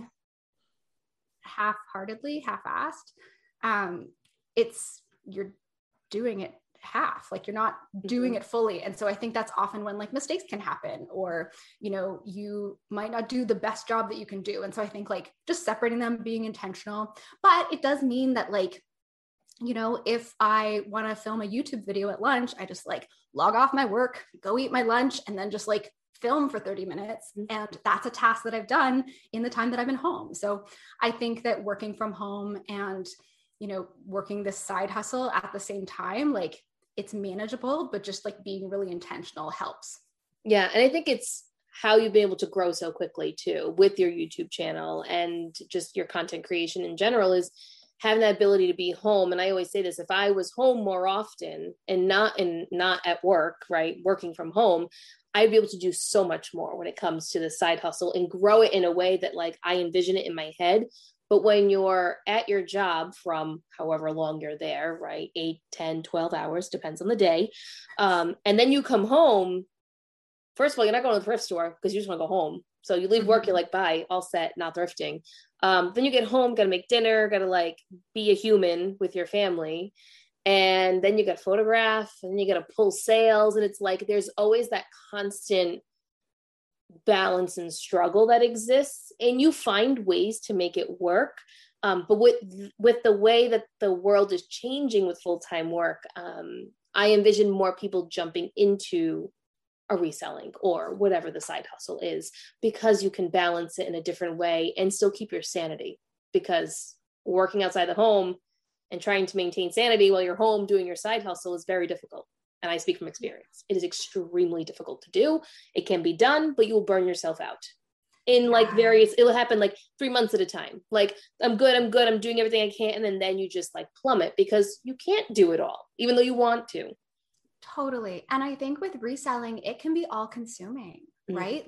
half-heartedly, half-assed, um, it's, you're doing it half, like you're not doing mm-hmm. it fully. And so I think that's often when like mistakes can happen, or, you know, you might not do the best job that you can do. And so I think like just separating them, being intentional, but it does mean that like, you know, if I want to film a YouTube video at lunch, I just like log off my work, go eat my lunch, and then just like film for thirty minutes. And that's a task that I've done in the time that I've been home. So I think that working from home and, you know, working this side hustle at the same time, like it's manageable, but just like being really intentional helps. Yeah. And I think it's how you've been able to grow so quickly too with your YouTube channel and just your content creation in general, is having that ability to be home. And I always say this, if I was home more often and not in not at work, right, working from home, I'd be able to do so much more when it comes to the side hustle and grow it in a way that like I envision it in my head. But when you're at your job from however long you're there, right, eight, ten, twelve hours, depends on the day. Um, and then you come home, first of all, you're not going to the thrift store because you just want to go home. So you leave work, you're like, bye, all set, not thrifting. Um, then you get home, got to make dinner, got to like be a human with your family. And then you got to photograph, and then you got to pull sales. And it's like, there's always that constant balance and struggle that exists, and you find ways to make it work. Um, but with, with the way that the world is changing with full-time work, um, I envision more people jumping into a reselling or whatever the side hustle is, because you can balance it in a different way and still keep your sanity. Because working outside the home and trying to maintain sanity while you're home doing your side hustle is very difficult. And I speak from experience. It is extremely difficult to do. It can be done, but you will burn yourself out in like various, it'll happen like three months at a time. Like, I'm good, I'm good, I'm doing everything I can. And then, then you just like plummet because you can't do it all, even though you want to. Totally. And I think with reselling, it can be all consuming, right? Mm-hmm. Like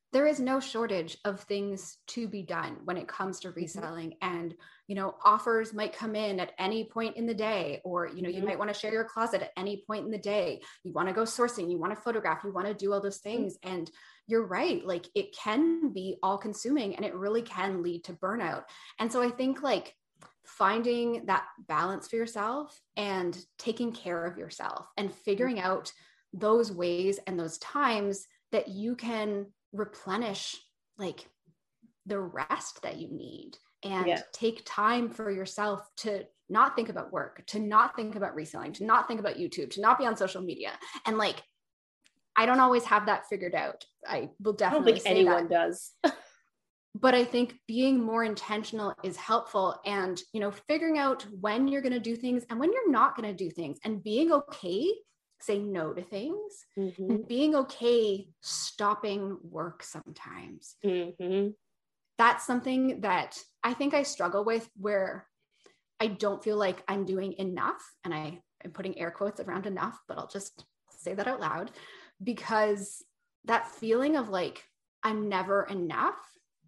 there is no shortage of things to be done when it comes to reselling. Mm-hmm. And, you know, offers might come in at any point in the day, or, you know, mm-hmm. you might want to share your closet at any point in the day. You want to go sourcing, you want to photograph, you want to do all those things. Mm-hmm. And you're right. Like it can be all consuming and it really can lead to burnout. And so I think like finding that balance for yourself and taking care of yourself and figuring mm-hmm. out those ways and those times that you can replenish like the rest that you need and yeah. take time for yourself to not think about work, to not think about reselling, to not think about YouTube, to not be on social media. And like, I don't always have that figured out. I will definitely I don't think say anyone that. does. But I think being more intentional is helpful, and, you know, figuring out when you're going to do things and when you're not going to do things, and being okay saying no to things, mm-hmm. and being okay stopping work sometimes. Mm-hmm. That's something that I think I struggle with, where I don't feel like I'm doing enough. And I am putting air quotes around enough, but I'll just say that out loud, because that feeling of like, I'm never enough.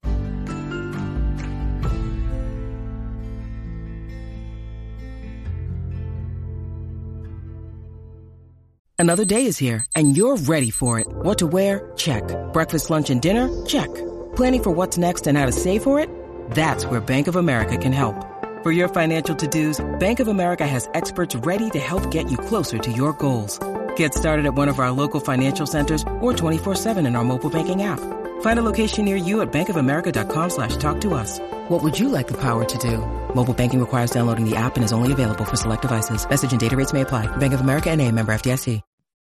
Another day is here, and you're ready for it. What to wear? Check. Breakfast, lunch, and dinner? Check. Planning for what's next and how to save for it? That's where Bank of America can help. For your financial to-dos, Bank of America has experts ready to help get you closer to your goals. Get started at one of our local financial centers or twenty-four seven in our mobile banking app. Find a location near you at bankofamerica.com slash talk to us. What would you like the power to do? Mobile banking requires downloading the app and is only available for select devices. Message and data rates may apply. Bank of America N A, member F D I C.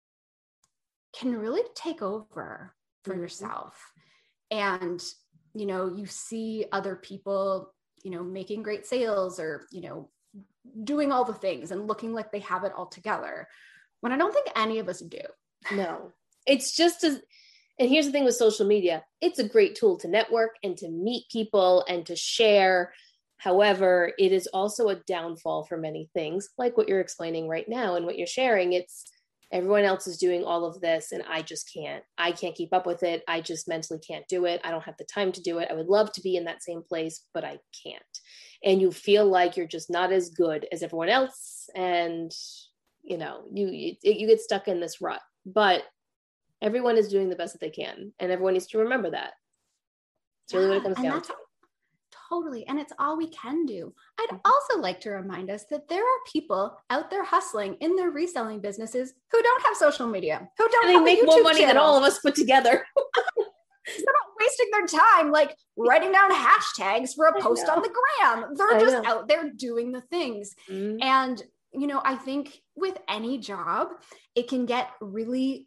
Can really take over for mm-hmm. yourself. And, you know, you see other people, you know, making great sales, or, you know, doing all the things and looking like they have it all together, when I don't think any of us do. No, it's just as, and here's the thing with social media, it's a great tool to network and to meet people and to share. However, it is also a downfall for many things, like what you're explaining right now and what you're sharing. It's everyone else is doing all of this and I just can't. I can't keep up with it. I just mentally can't do it. I don't have the time to do it. I would love to be in that same place, but I can't. And you feel like you're just not as good as everyone else. And, you know, you, you, you get stuck in this rut. But everyone is doing the best that they can. And everyone needs to remember that. It's really yeah, what it comes down to. Totally. And it's all we can do. I'd also like to remind us that there are people out there hustling in their reselling businesses who don't have social media, who don't and have they make a YouTube more money channel. Than all of us put together. They're not wasting their time like writing down hashtags for a post on the gram. They're I just know. out there doing the things. Mm-hmm. And, you know, I think with any job, it can get really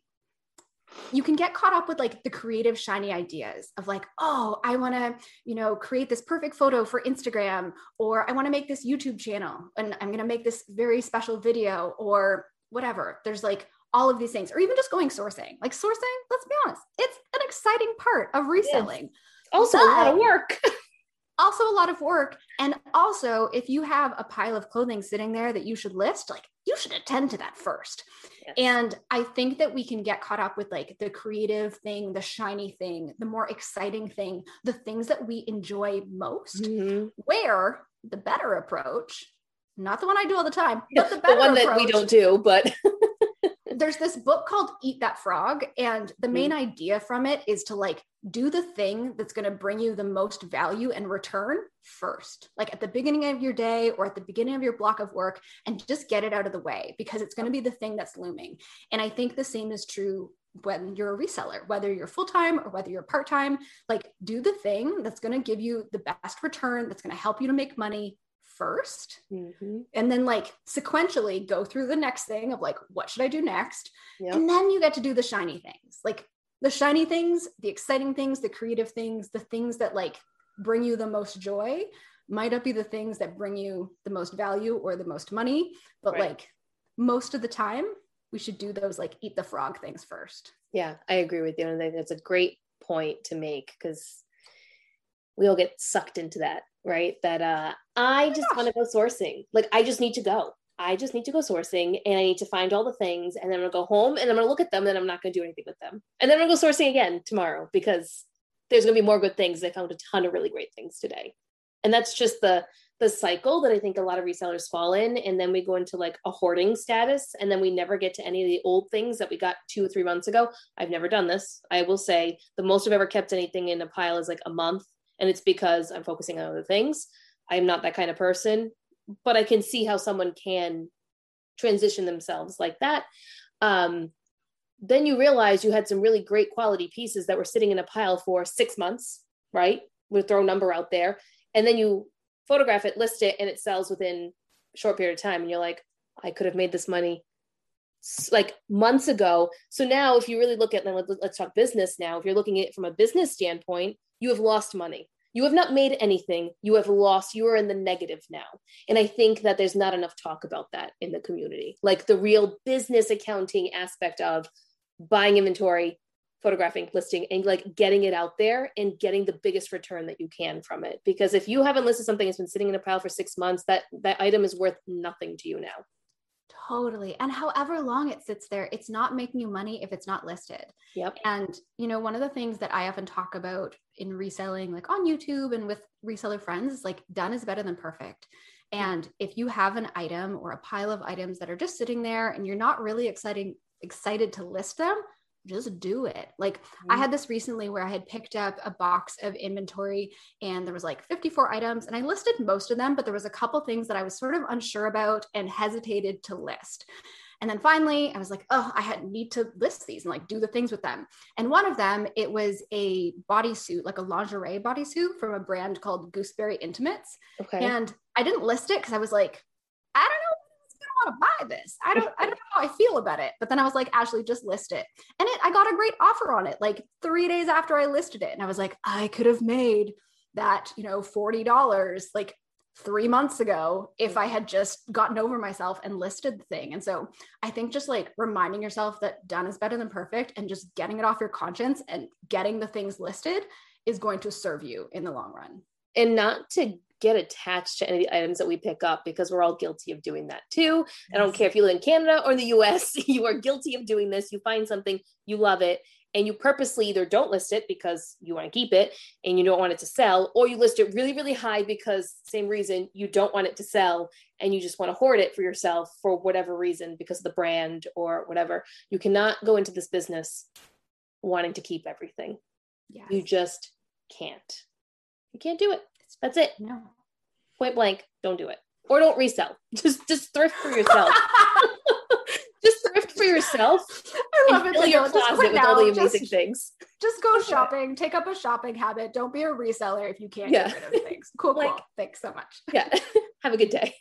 you can get caught up with like the creative, shiny ideas of like, oh, I want to, you know, create this perfect photo for Instagram, or I want to make this YouTube channel and I'm going to make this very special video or whatever. There's like all of these things, or even just going sourcing, like sourcing. Let's be honest. It's an exciting part of reselling. Also but, a lot of work. also a lot of work. And also if you have a pile of clothing sitting there that you should list, like you should attend to that first. Yes. And I think that we can get caught up with like the creative thing, the shiny thing, the more exciting thing, the things that we enjoy most, mm-hmm. where the better approach, not the one I do all the time, but the better the one that approach, we don't do, but there's this book called Eat That Frog. And the main mm-hmm. idea from it is to like do the thing that's going to bring you the most value and return first, like at the beginning of your day or at the beginning of your block of work, and just get it out of the way because it's going to be the thing that's looming. And I think the same is true when you're a reseller, whether you're full-time or whether you're part-time, like do the thing that's going to give you the best return, that's going to help you to make money first. Mm-hmm. And then like sequentially go through the next thing of like, what should I do next? Yep. And then you get to do the shiny things, like the shiny things, the exciting things, the creative things, the things that like bring you the most joy might not be the things that bring you the most value or the most money, but right. like most of the time we should do those like eat the frog things first. Yeah, I agree with you. And I think that's a great point to make because we all get sucked into that, right? That uh, I just want to go sourcing. Like, I just need to go. I just need to go sourcing and I need to find all the things. And then I'm going to go home and I'm going to look at them and I'm not going to do anything with them. And then I'm going to go sourcing again tomorrow because there's going to be more good things. They found a ton of really great things today. And that's just the, the cycle that I think a lot of resellers fall in. And then we go into like a hoarding status. And then we never get to any of the old things that we got two or three months ago. I've never done this. I will say the most I've ever kept anything in a pile is like a month. And it's because I'm focusing on other things. I'm not that kind of person, but I can see how someone can transition themselves like that. Um, then you realize you had some really great quality pieces that were sitting in a pile for six months, right? We'll throw a number out there. And then you photograph it, list it, and it sells within a short period of time. And you're like, I could have made this money like months ago. So now if you really look at, let's talk business now. If you're looking at it from a business standpoint, you have lost money. You have not made anything. You have lost. You are in the negative now. And I think that there's not enough talk about that in the community, like the real business accounting aspect of buying inventory, photographing, listing, and like getting it out there and getting the biggest return that you can from it. Because if you haven't listed something that's been sitting in a pile for six months, that that item is worth nothing to you now. Totally. And however long it sits there, it's not making you money if it's not listed. Yep. And, you know, one of the things that I often talk about in reselling, like on YouTube and with reseller friends, is like done is better than perfect. And if you have an item or a pile of items that are just sitting there and you're not really exciting, excited to list them, just do it. Like mm-hmm. I had this recently where I had picked up a box of inventory and there was like fifty-four items and I listed most of them, but there was a couple things that I was sort of unsure about and hesitated to list. And then finally I was like, oh, I had need to list these and like do the things with them. And one of them, it was a bodysuit, like a lingerie bodysuit from a brand called Gooseberry Intimates. Okay. And I didn't list it because I was like, I don't know. Want to buy this. I don't, I don't know how I feel about it. But then I was like, Ashley, just list it. And it, I got a great offer on it, like three days after I listed it. And I was like, I could have made that, you know, forty dollars like three months ago if I had just gotten over myself and listed the thing. And so I think just like reminding yourself that done is better than perfect and just getting it off your conscience and getting the things listed is going to serve you in the long run. And not to get attached to any of the items that we pick up, because we're all guilty of doing that too. Yes. I don't care if you live in Canada or in the U S, you are guilty of doing this. You find something, you love it, and you purposely either don't list it because you want to keep it and you don't want it to sell, or you list it really, really high because same reason you don't want it to sell and you just want to hoard it for yourself for whatever reason, because of the brand or whatever. You cannot go into this business wanting to keep everything. Yes. You just can't. You can't do it. That's it. No. Point blank. Don't do it. Or don't resell. Just just thrift for yourself. Just thrift for yourself. I love and it. Fill your closet with all the amazing just, things. Just go shopping. Take up a shopping habit. Don't be a reseller if you can't yeah. get rid of things. Cool, like, cool. Thanks so much. Yeah. Have a good day.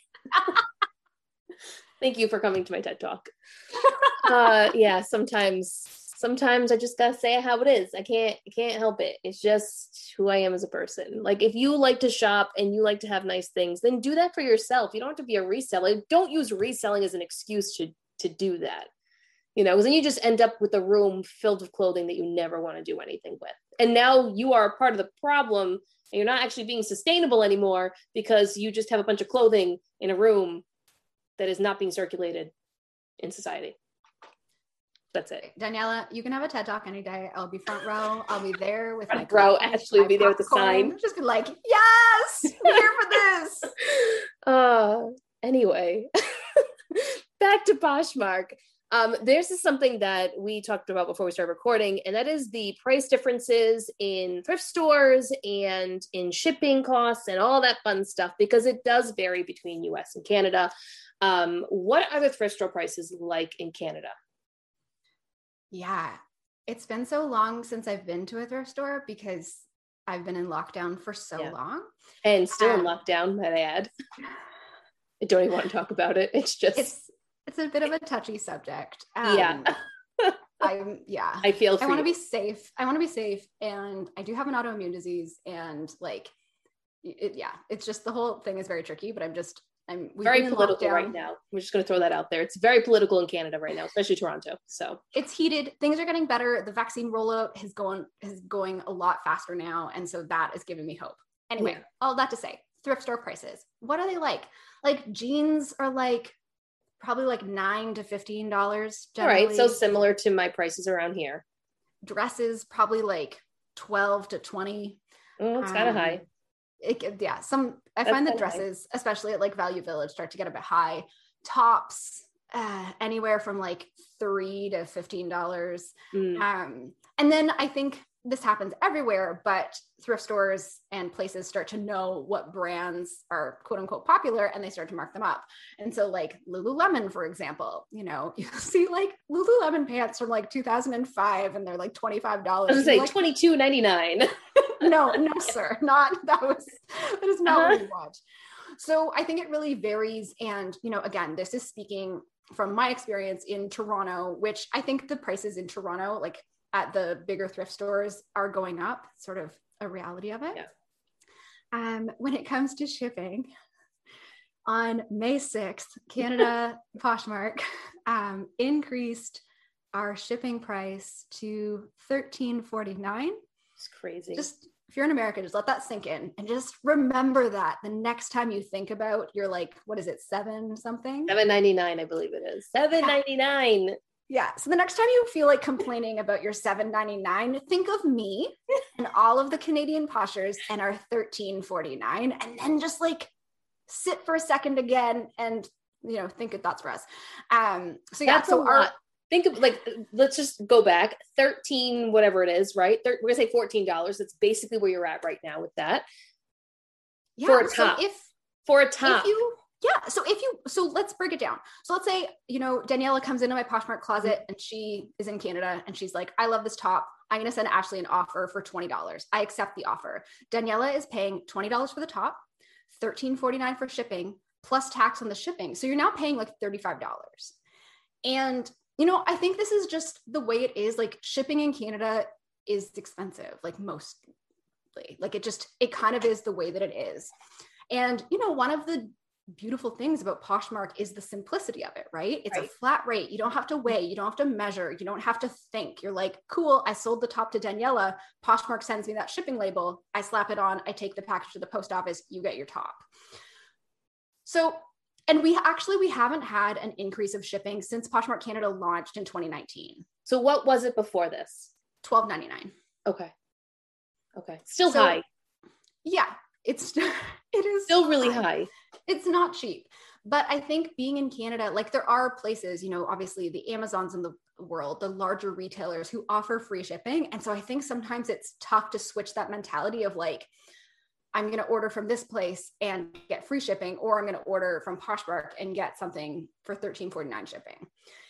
Thank you for coming to my TED Talk. Uh, yeah, sometimes Sometimes I just gotta say it how it is. I can't, I can't help it. It's just who I am as a person. Like if you like to shop and you like to have nice things, then do that for yourself. You don't have to be a reseller. Don't use reselling as an excuse to, to do that. You know, because then you just end up with a room filled with clothing that you never want to do anything with. And now you are a part of the problem and you're not actually being sustainable anymore because you just have a bunch of clothing in a room that is not being circulated in society. That's it. Daniela, you can have a TED Talk any day. I'll be front row. I'll be there with my bro. Ashley will be there with the sign. Just be like, yes, we're here for this. Uh, anyway, back to Poshmark. Um, this is something that we talked about before we started recording, and that is the price differences in thrift stores and in shipping costs and all that fun stuff, because it does vary between U S and Canada. Um, what are the thrift store prices like in Canada? Yeah, it's been so long since I've been to a thrift store because I've been in lockdown for so yeah. long. And still um, in lockdown, might I add. I don't even want to talk about it. It's just... It's it's a bit of a touchy subject. Um, yeah. I'm, yeah. I feel I want to be safe. I want to be safe. And I do have an autoimmune disease. And like, it, yeah, it's just the whole thing is very tricky, but I'm just... I'm very political right now. We're just going to throw that out there. It's very political in Canada right now, especially Toronto. So it's heated. Things are getting better. The vaccine rollout has going is going a lot faster now, and so that is giving me hope. Anyway, yeah. all that to say, thrift store prices. What are they like? Like jeans are like probably like nine to fifteen dollars. All right, so similar to my prices around here. Dresses probably like twelve to twenty. Oh, it's kind of um, high. It, yeah, some I That's find the kinda high. dresses, especially at like Value Village, start to get a bit high. Tops, uh, anywhere from like three to fifteen dollars. Mm. Um, and then I think this happens everywhere, but thrift stores and places start to know what brands are quote unquote popular, and they start to mark them up. And so like Lululemon, for example, you know, you see like Lululemon pants from like two thousand five and they're like twenty-five dollars. I was gonna say like, twenty-two ninety-nine. no, no, sir, not that was, that is not Uh-huh. what we want. So I think it really varies. And, you know, again, this is speaking from my experience in Toronto, which I think the prices in Toronto, like at the bigger thrift stores, are going up, sort of a reality of it. Yeah. Um, when it comes to shipping, on May sixth, Canada Poshmark um, increased our shipping price to thirteen forty-nine. It's crazy. Just if you're in America, just let that sink in and just remember that the next time you think about you're like, what is it, seven something? seven ninety-nine, I believe it is. seven ninety-nine. Yeah. So the next time you feel like complaining about your seven ninety-nine, think of me and all of the Canadian poshers and our thirteen forty-nine, and then just like sit for a second again and, you know, think of thoughts for us. Um, so yeah, That's so a our, lot. Think of like, let's just go back thirteen, whatever it is, right? Thir- we're gonna say fourteen dollars. That's basically where you're at right now with that. yeah, for a so top. if, For a top. if you, yeah. So if you, so let's break it down. So let's say, you know, Daniela comes into my Poshmark closet and she is in Canada and she's like, I love this top. I'm going to send Ashley an offer for twenty dollars. I accept the offer. Daniela is paying twenty dollars for the top, thirteen forty-nine for shipping, plus tax on the shipping. So you're now paying like thirty-five dollars. And, you know, I think this is just the way it is. Like shipping in Canada is expensive, like mostly. Like it just, it kind of is the way that it is. And, you know, one of the beautiful things about Poshmark is the simplicity of it, right? It's Right. a flat rate. You don't have to weigh, you don't have to measure, you don't have to think. You're like, cool, I sold the top to Daniela. Poshmark sends me that shipping label. I slap it on, I take the package to the post office, you get your top. So, and we actually, we haven't had an increase of shipping since Poshmark Canada launched in twenty nineteen. So what was it before this? twelve ninety-nine. Okay. Okay. Still So, high. Yeah, it's, it is Still really high. It's not cheap. But I think being in Canada, like there are places, you know, obviously the Amazons in the world, the larger retailers who offer free shipping. And so I think sometimes it's tough to switch that mentality of like, I'm going to order from this place and get free shipping, or I'm going to order from Poshmark and get something for thirteen forty-nine shipping.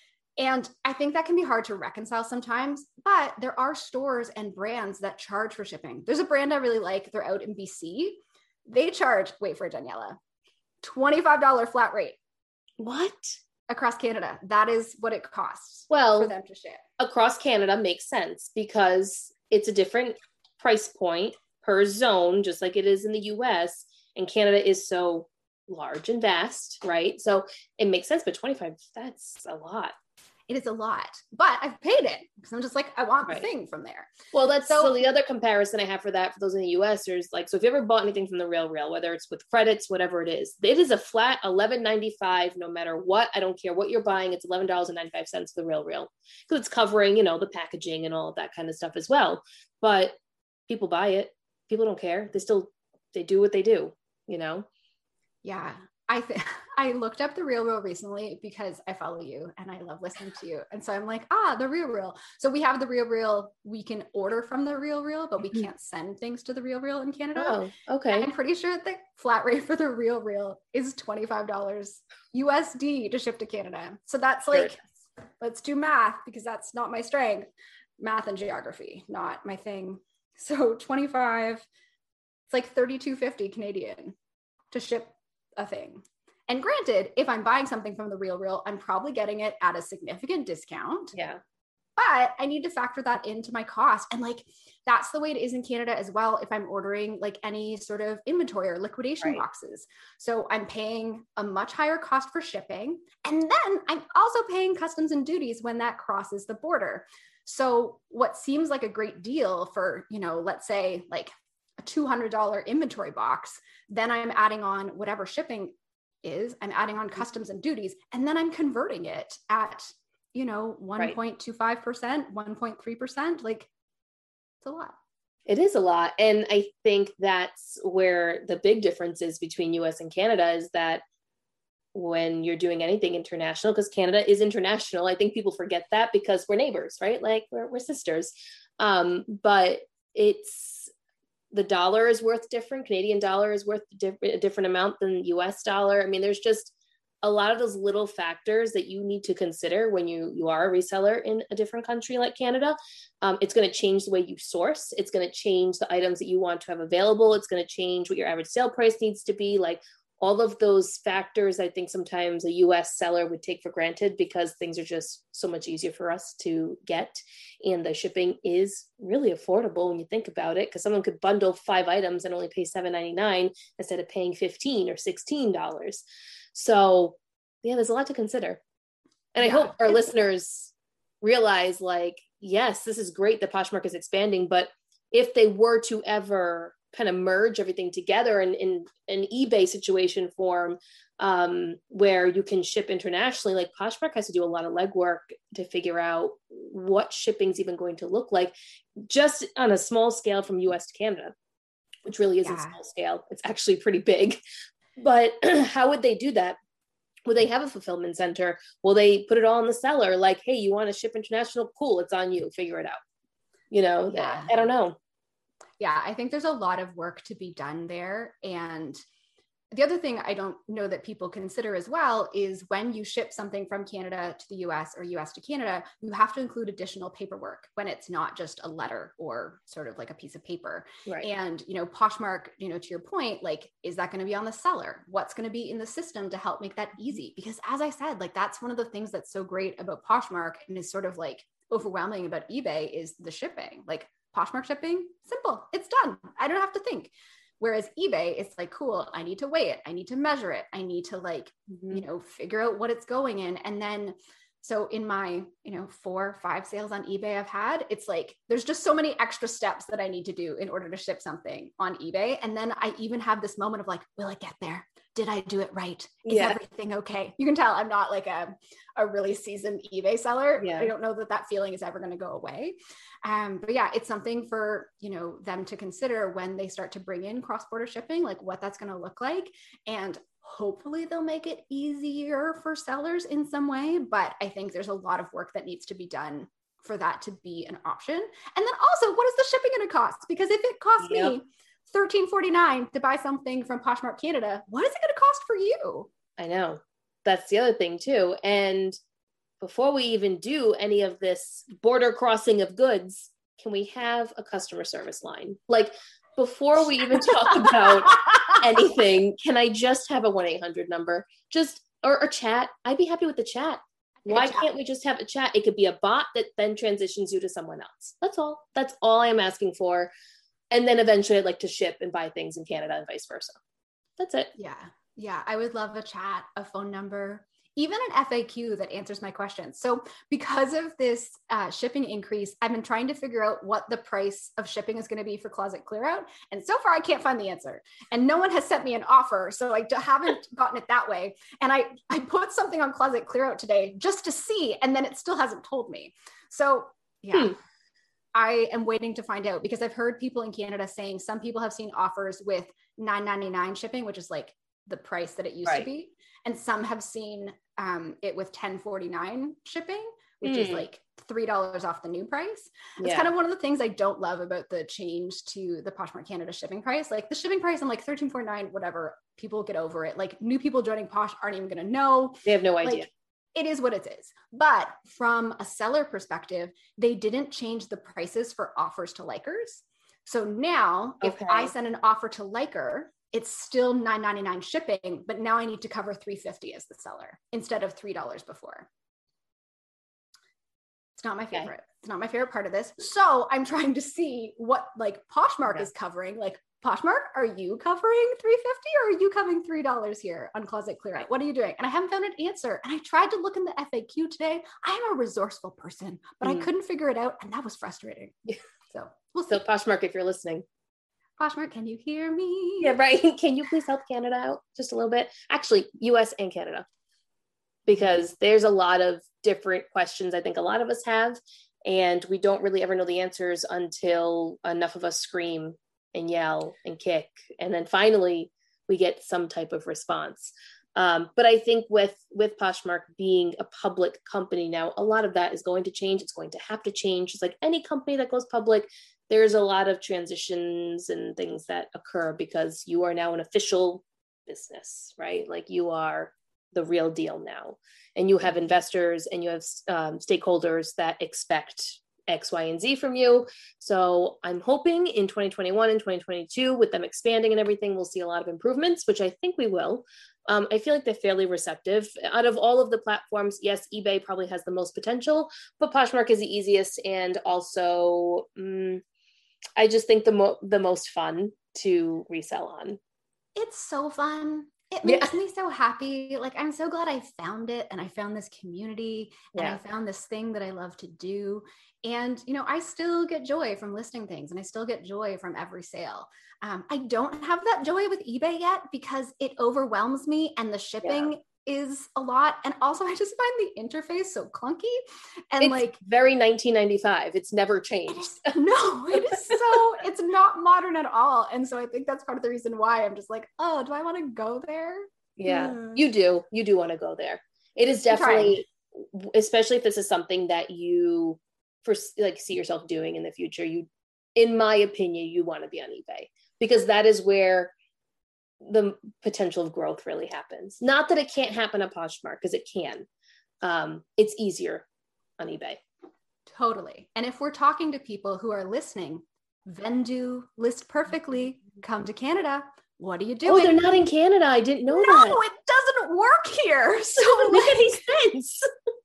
And I think that can be hard to reconcile sometimes, but there are stores and brands that charge for shipping. There's a brand I really like. They're out in B C. They charge, wait for it, Daniela, twenty-five dollars flat rate. What? Across Canada. That is what it costs Well, for them to ship. across Canada makes sense because it's a different price point per zone, just like it is in the U S, and Canada is so large and vast, right? So it makes sense, but twenty-five, that's a lot. It is a lot, but I've paid it because I'm just like, I want Right. the thing from there. Well, that's so, So- the other comparison I have for that for those in the U S is like, so if you ever bought anything from the Real Real, whether it's with credits, whatever it is, it is a flat eleven ninety-five no matter what. I don't care what you're buying, it's eleven dollars and ninety-five cents for the Real Real because it's covering, you know, the packaging and all of that kind of stuff as well. But people buy it. People don't care. They still, they do what they do, you know? Yeah. I think I looked up the Real Real recently because I follow you and I love listening to you. And so I'm like, ah, the Real Real. So we have the Real Real. We can order from the Real Real, but we Mhm. can't send things to the Real Real in Canada. Oh, okay. I'm pretty sure the flat rate for the Real Real is twenty-five dollars U S D to ship to Canada. So that's Sure. like, let's do math because that's not my strength. Math and geography, not my thing. So twenty-five, it's like thirty-two fifty Canadian to ship a thing. And granted, if I'm buying something from the Real Real, I'm probably getting it at a significant discount. Yeah. But I need to factor that into my cost. And like, that's the way it is in Canada as well. If I'm ordering like any sort of inventory or liquidation Right. boxes. So I'm paying a much higher cost for shipping. And then I'm also paying customs and duties when that crosses the border. So what seems like a great deal for, you know, let's say like a two hundred dollars inventory box, then I'm adding on whatever shipping is, I'm adding on customs and duties, and then I'm converting it at, you know, one point two five percent, one point three percent. Like, it's a lot. It is a lot. And I think that's where the big difference is between U S and Canada, is that when you're doing anything international, because Canada is international, I think people forget that because we're neighbors, right? Like we're, we're sisters. Um, but it's, the dollar is worth different. Canadian dollar is worth diff- a different amount than U S dollar. I mean, there's just a lot of those little factors that you need to consider when you, you are a reseller in a different country like Canada. Um, it's going to change the way you source. It's going to change the items that you want to have available. It's going to change what your average sale price needs to be. Like all of those factors, I think sometimes a U S seller would take for granted because things are just so much easier for us to get. And the shipping is really affordable when you think about it, because someone could bundle five items and only pay seven ninety-nine instead of paying fifteen or sixteen dollars. So yeah, there's a lot to consider. And I yeah. hope our listeners realize, like, yes, this is great that Poshmark is expanding, but if they were to ever kind of merge everything together in, in an eBay situation form, um, where you can ship internationally, like Poshmark has to do a lot of legwork to figure out what shipping's even going to look like, just on a small scale from U S to Canada, which really isn't Yeah. small scale. It's actually pretty big. But how would they do that? Will they have a fulfillment center? Will they put it all on the seller? Like, hey, you want to ship international? Cool, it's on you. Figure it out. You know, Yeah. I don't know. Yeah, I think there's a lot of work to be done there. And the other thing I don't know that people consider as well is when you ship something from Canada to the U S or U S to Canada, you have to include additional paperwork when it's not just a letter or sort of like a piece of paper. Right. And, you know, Poshmark, you know, to your point, like, is that going to be on the seller? What's going to be in the system to help make that easy? Because as I said, like, that's one of the things that's so great about Poshmark and is sort of like overwhelming about eBay is the shipping. Like Poshmark shipping, simple, it's done. I don't have to think. Whereas eBay, it's like, cool, I need to weigh it. I need to measure it. I need to like, mm-hmm. you know, figure out what it's going in. And then, so in my, you know, four or five sales on eBay I've had, it's like, there's just so many extra steps that I need to do in order to ship something on eBay. And then I even have this moment of like, will I get there? Did I do it right? Is yeah. everything okay? You can tell I'm not like a, a really seasoned eBay seller. Yeah. I don't know that that feeling is ever going to go away. Um, but yeah, it's something for, you know, them to consider when they start to bring in cross-border shipping, like what that's going to look like. And hopefully they'll make it easier for sellers in some way. But I think there's a lot of work that needs to be done for that to be an option. And then also, what is the shipping going to cost? Because if it costs yep. me thirteen forty-nine to buy something from Poshmark Canada, what is it going to cost for you? I know. That's the other thing too. And before we even do any of this border crossing of goods, can we have a customer service line? Like before we even talk about anything, can I just have a one eight hundred number? Just, or a chat. I'd be happy with the chat. Why can't we just have a chat? It could be a bot that then transitions you to someone else. That's all. That's all I'm asking for. And then eventually I'd like to ship and buy things in Canada and vice versa. That's it. Yeah. Yeah. I would love a chat, a phone number, even an F A Q that answers my questions. So because of this uh, shipping increase, I've been trying to figure out what the price of shipping is going to be for Closet Clear Out. And so far I can't find the answer and no one has sent me an offer. So I haven't gotten it that way. And I, I put something on Closet Clear Out today just to see, and then it still hasn't told me. So yeah. Hmm. I am waiting to find out because I've heard people in Canada saying some people have seen offers with nine ninety-nine shipping, which is like the price that it used right. to be. And some have seen um, it with ten forty-nine shipping, which mm. is like three dollars off the new price. It's yeah. kind of one of the things I don't love about the change to the Poshmark Canada shipping price. Like the shipping price, I'm like thirteen forty-nine, whatever, people get over it. Like new people joining Posh aren't even going to know. They have no idea. Like, it is what it is. But from a seller perspective, they didn't change the prices for offers to likers. So now if okay. I send an offer to liker, it's still nine ninety-nine shipping, but now I need to cover three fifty as the seller instead of three dollars before. It's not my favorite. Okay. It's not my favorite part of this. So I'm trying to see what like Poshmark okay. is covering. Like Poshmark, are you covering three fifty or are you covering three dollars here on Closet Clear Out? What are you doing? And I haven't found an answer. And I tried to look in the F A Q today. I am a resourceful person, but mm. I couldn't figure it out. And that was frustrating. So we'll see. So Poshmark, if you're listening. Poshmark, can you hear me? Yeah, right. Can you please help Canada out just a little bit? Actually, U S and Canada. Because there's a lot of different questions I think a lot of us have. And we don't really ever know the answers until enough of us scream and yell and kick. And then finally we get some type of response. Um, but I think with, with Poshmark being a public company now, a lot of that is going to change. It's going to have to change. It's like any company that goes public, there's a lot of transitions and things that occur because you are now an official business, right? Like you are the real deal now, and you have investors and you have um, stakeholders that expect X, Y, and Z from you. So I'm hoping in twenty twenty-one and twenty twenty-two, with them expanding and everything, we'll see a lot of improvements, which I think we will. Um, I feel like they're fairly receptive. Out of all of the platforms, yes, eBay probably has the most potential, but Poshmark is the easiest, and also um, I just think the mo- the most fun to resell on. It's so fun. It makes Yeah. me so happy. Like, I'm so glad I found it, and I found this community, and Yeah. I found this thing that I love to do. And, you know, I still get joy from listing things, and I still get joy from every sale. Um, I don't have that joy with eBay yet because it overwhelms me, and the shipping is a lot. And also I just find the interface so clunky and It's like very nineteen ninety-five. It's never it changed. is, no, it is so, it's not modern at all. And so I think that's part of the reason why I'm just like, oh, do I want to go there? Yeah, Hmm. you do. You do want to go there. It is I'm trying. definitely, especially if this is something that you for like see yourself doing in the future. You, in my opinion, you want to be on eBay because that is where the potential of growth really happens. Not that it can't happen on Poshmark, because it can. Um, it's easier on eBay. Totally. And if we're talking to people who are listening, Vendoo, List Perfectly, come to Canada. What are you doing? Oh, they're not in Canada. I didn't know no, that. it doesn't work here. So It doesn't make like, any sense.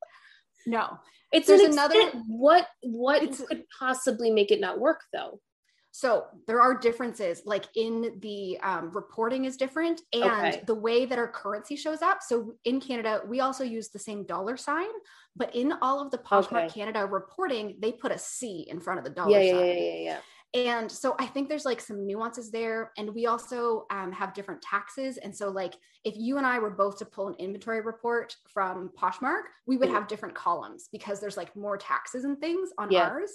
no. It's There's an another- extent. What what It's- could possibly make it not work though? So there are differences, like in the um, reporting is different, and Okay. the way that our currency shows up. So in Canada, we also use the same dollar sign, but in all of the Poshmark Okay. Canada reporting, they put a C in front of the dollar Yeah, yeah, sign. yeah, yeah, yeah. And so I think there's like some nuances there. And we also um, have different taxes. And so like if you and I were both to pull an inventory report from Poshmark, we would Mhm. have different columns because there's like more taxes and things on Yeah. ours.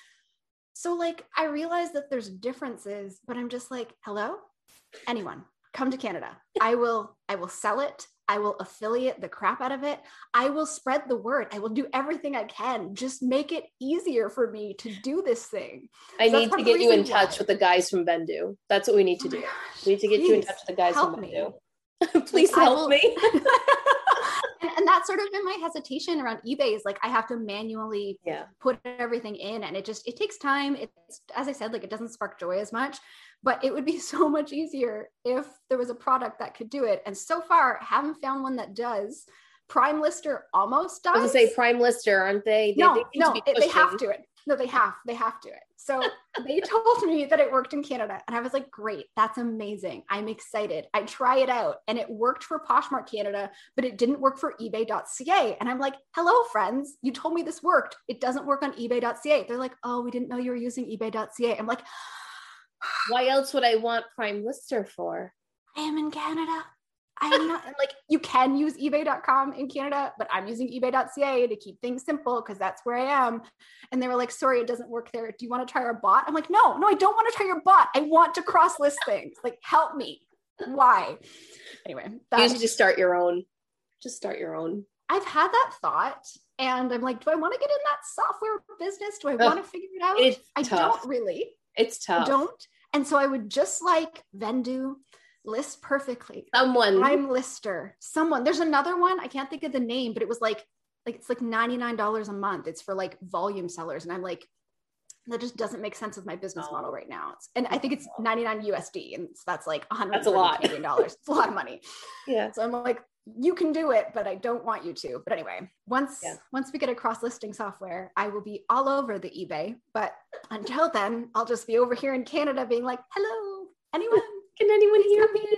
So like I realize that there's differences, but I'm just like, hello, anyone, come to Canada. I will, I will sell it. I will affiliate the crap out of it. I will spread the word. I will do everything I can. Just make it easier for me to do this thing. I So that's need part to of the get you in reason touch why. with the guys from Vendoo. That's what we need to Oh my do. gosh, We need to get you in please touch with the guys help from me. Vendoo. Please Like, I help will- me. and, and that's sort of been my hesitation around eBay is like I have to manually Yeah. put everything in, and it just it takes time. It's, as I said, like it doesn't spark joy as much, but it would be so much easier if there was a product that could do it. And so far, I haven't found one that does. Prime Lister almost does. I was gonna say Prime Lister, aren't they? They, no, they seem to no, be it- they have pushing. to it. No, they have, they have to it. So they told me that it worked in Canada, and I was like, great, that's amazing. I'm excited. I try it out, and it worked for Poshmark Canada, but it didn't work for eBay dot C A. And I'm like, hello, friends, you told me this worked. It doesn't work on eBay dot C A. They're like, oh, we didn't know you were using eBay dot C A. I'm like, Why else would I want Prime Lister for? I am in Canada. I am not like you can use eBay dot com in Canada, but I'm using eBay dot C A to keep things simple because that's where I am. And they were like, sorry, it doesn't work there. Do you want to try our bot? I'm like, no, no, I don't want to try your bot. I want to cross list things. Like, help me. Why? Anyway, You that's, should just start your own. Just start your own. I've had that thought, and I'm like, do I want to get in that software business? Do I want to figure it out? It's I tough. don't really. It's I tough. don't. And so I would just like Vendoo, List Perfectly, Someone. Prime Lister, someone. There's another one. I can't think of the name, but it was like, like it's like ninety-nine dollars a month. It's for like volume sellers. And I'm like, that just doesn't make sense with my business model right now. It's, and I think it's ninety-nine U S D. And so that's like one hundred That's a lot. Canadian dollars. It's a lot of money. Yeah. So I'm like, you can do it, but I don't want you to. But anyway, once, Yeah. once we get a cross listing software, I will be all over the eBay. But until then, I'll just be over here in Canada being like, hello, anyone? Can anyone Please hear come me? here.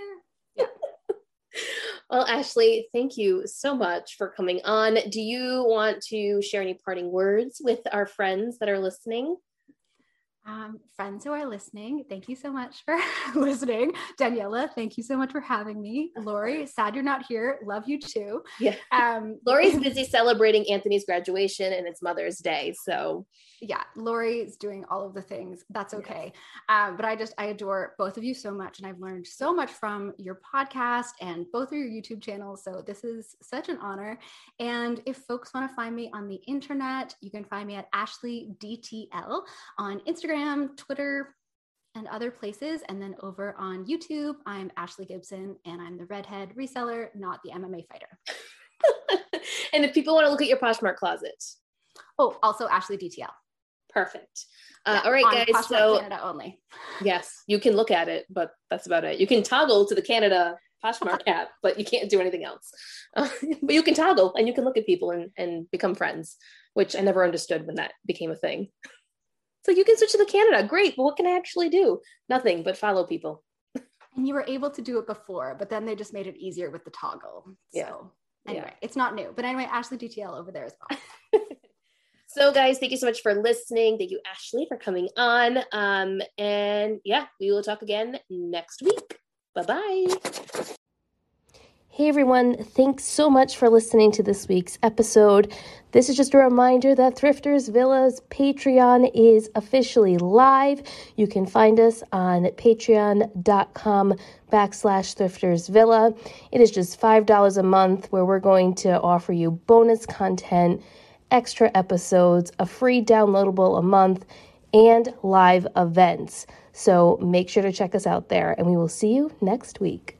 Well, Ashley, thank you so much for coming on. Do you want to share any parting words with our friends that are listening? Um, friends who are listening, thank you so much for listening. Daniela, thank you so much for having me. Lori, sad you're not here. Love you too. Yeah. Um, Lori's busy celebrating Anthony's graduation and it's Mother's Day. So yeah, Lori's doing all of the things. That's okay. Um, but I just, I adore both of you so much. And I've learned so much from your podcast and both of your YouTube channels. So this is such an honor. And if folks want to find me on the internet, you can find me at Ashley D T L on Instagram, Twitter, and other places. And then over on YouTube, I'm Ashley Gibson and I'm the redhead reseller, not the M M A fighter. And if people want to look at your Poshmark closet. Oh, also Ashley D T L. Perfect. Uh, Yeah, all right, on guys. Poshmark So Canada only. yes, you can look at it, but that's about it. You can toggle to the Canada Poshmark app, but you can't do anything else. Uh, but you can toggle and you can look at people and, and become friends, which I never understood when that became a thing. So you can switch to the Canada. Great. But what can I actually do? Nothing but follow people. And you were able to do it before, but then they just made it easier with the toggle. So Yeah. anyway, Yeah. it's not new. But anyway, Ashley D T L over there as well. So guys, thank you so much for listening. Thank you, Ashley, for coming on. Um, and yeah, we will talk again next week. Bye-bye. Hey everyone, thanks so much for listening to this week's episode. This is just a reminder that Thrifters Villa's Patreon is officially live. You can find us on patreon.com backslash Thrifters Villa. It is just five dollars a month where we're going to offer you bonus content, extra episodes, a free downloadable a month, and live events. So make sure to check us out there, and we will see you next week.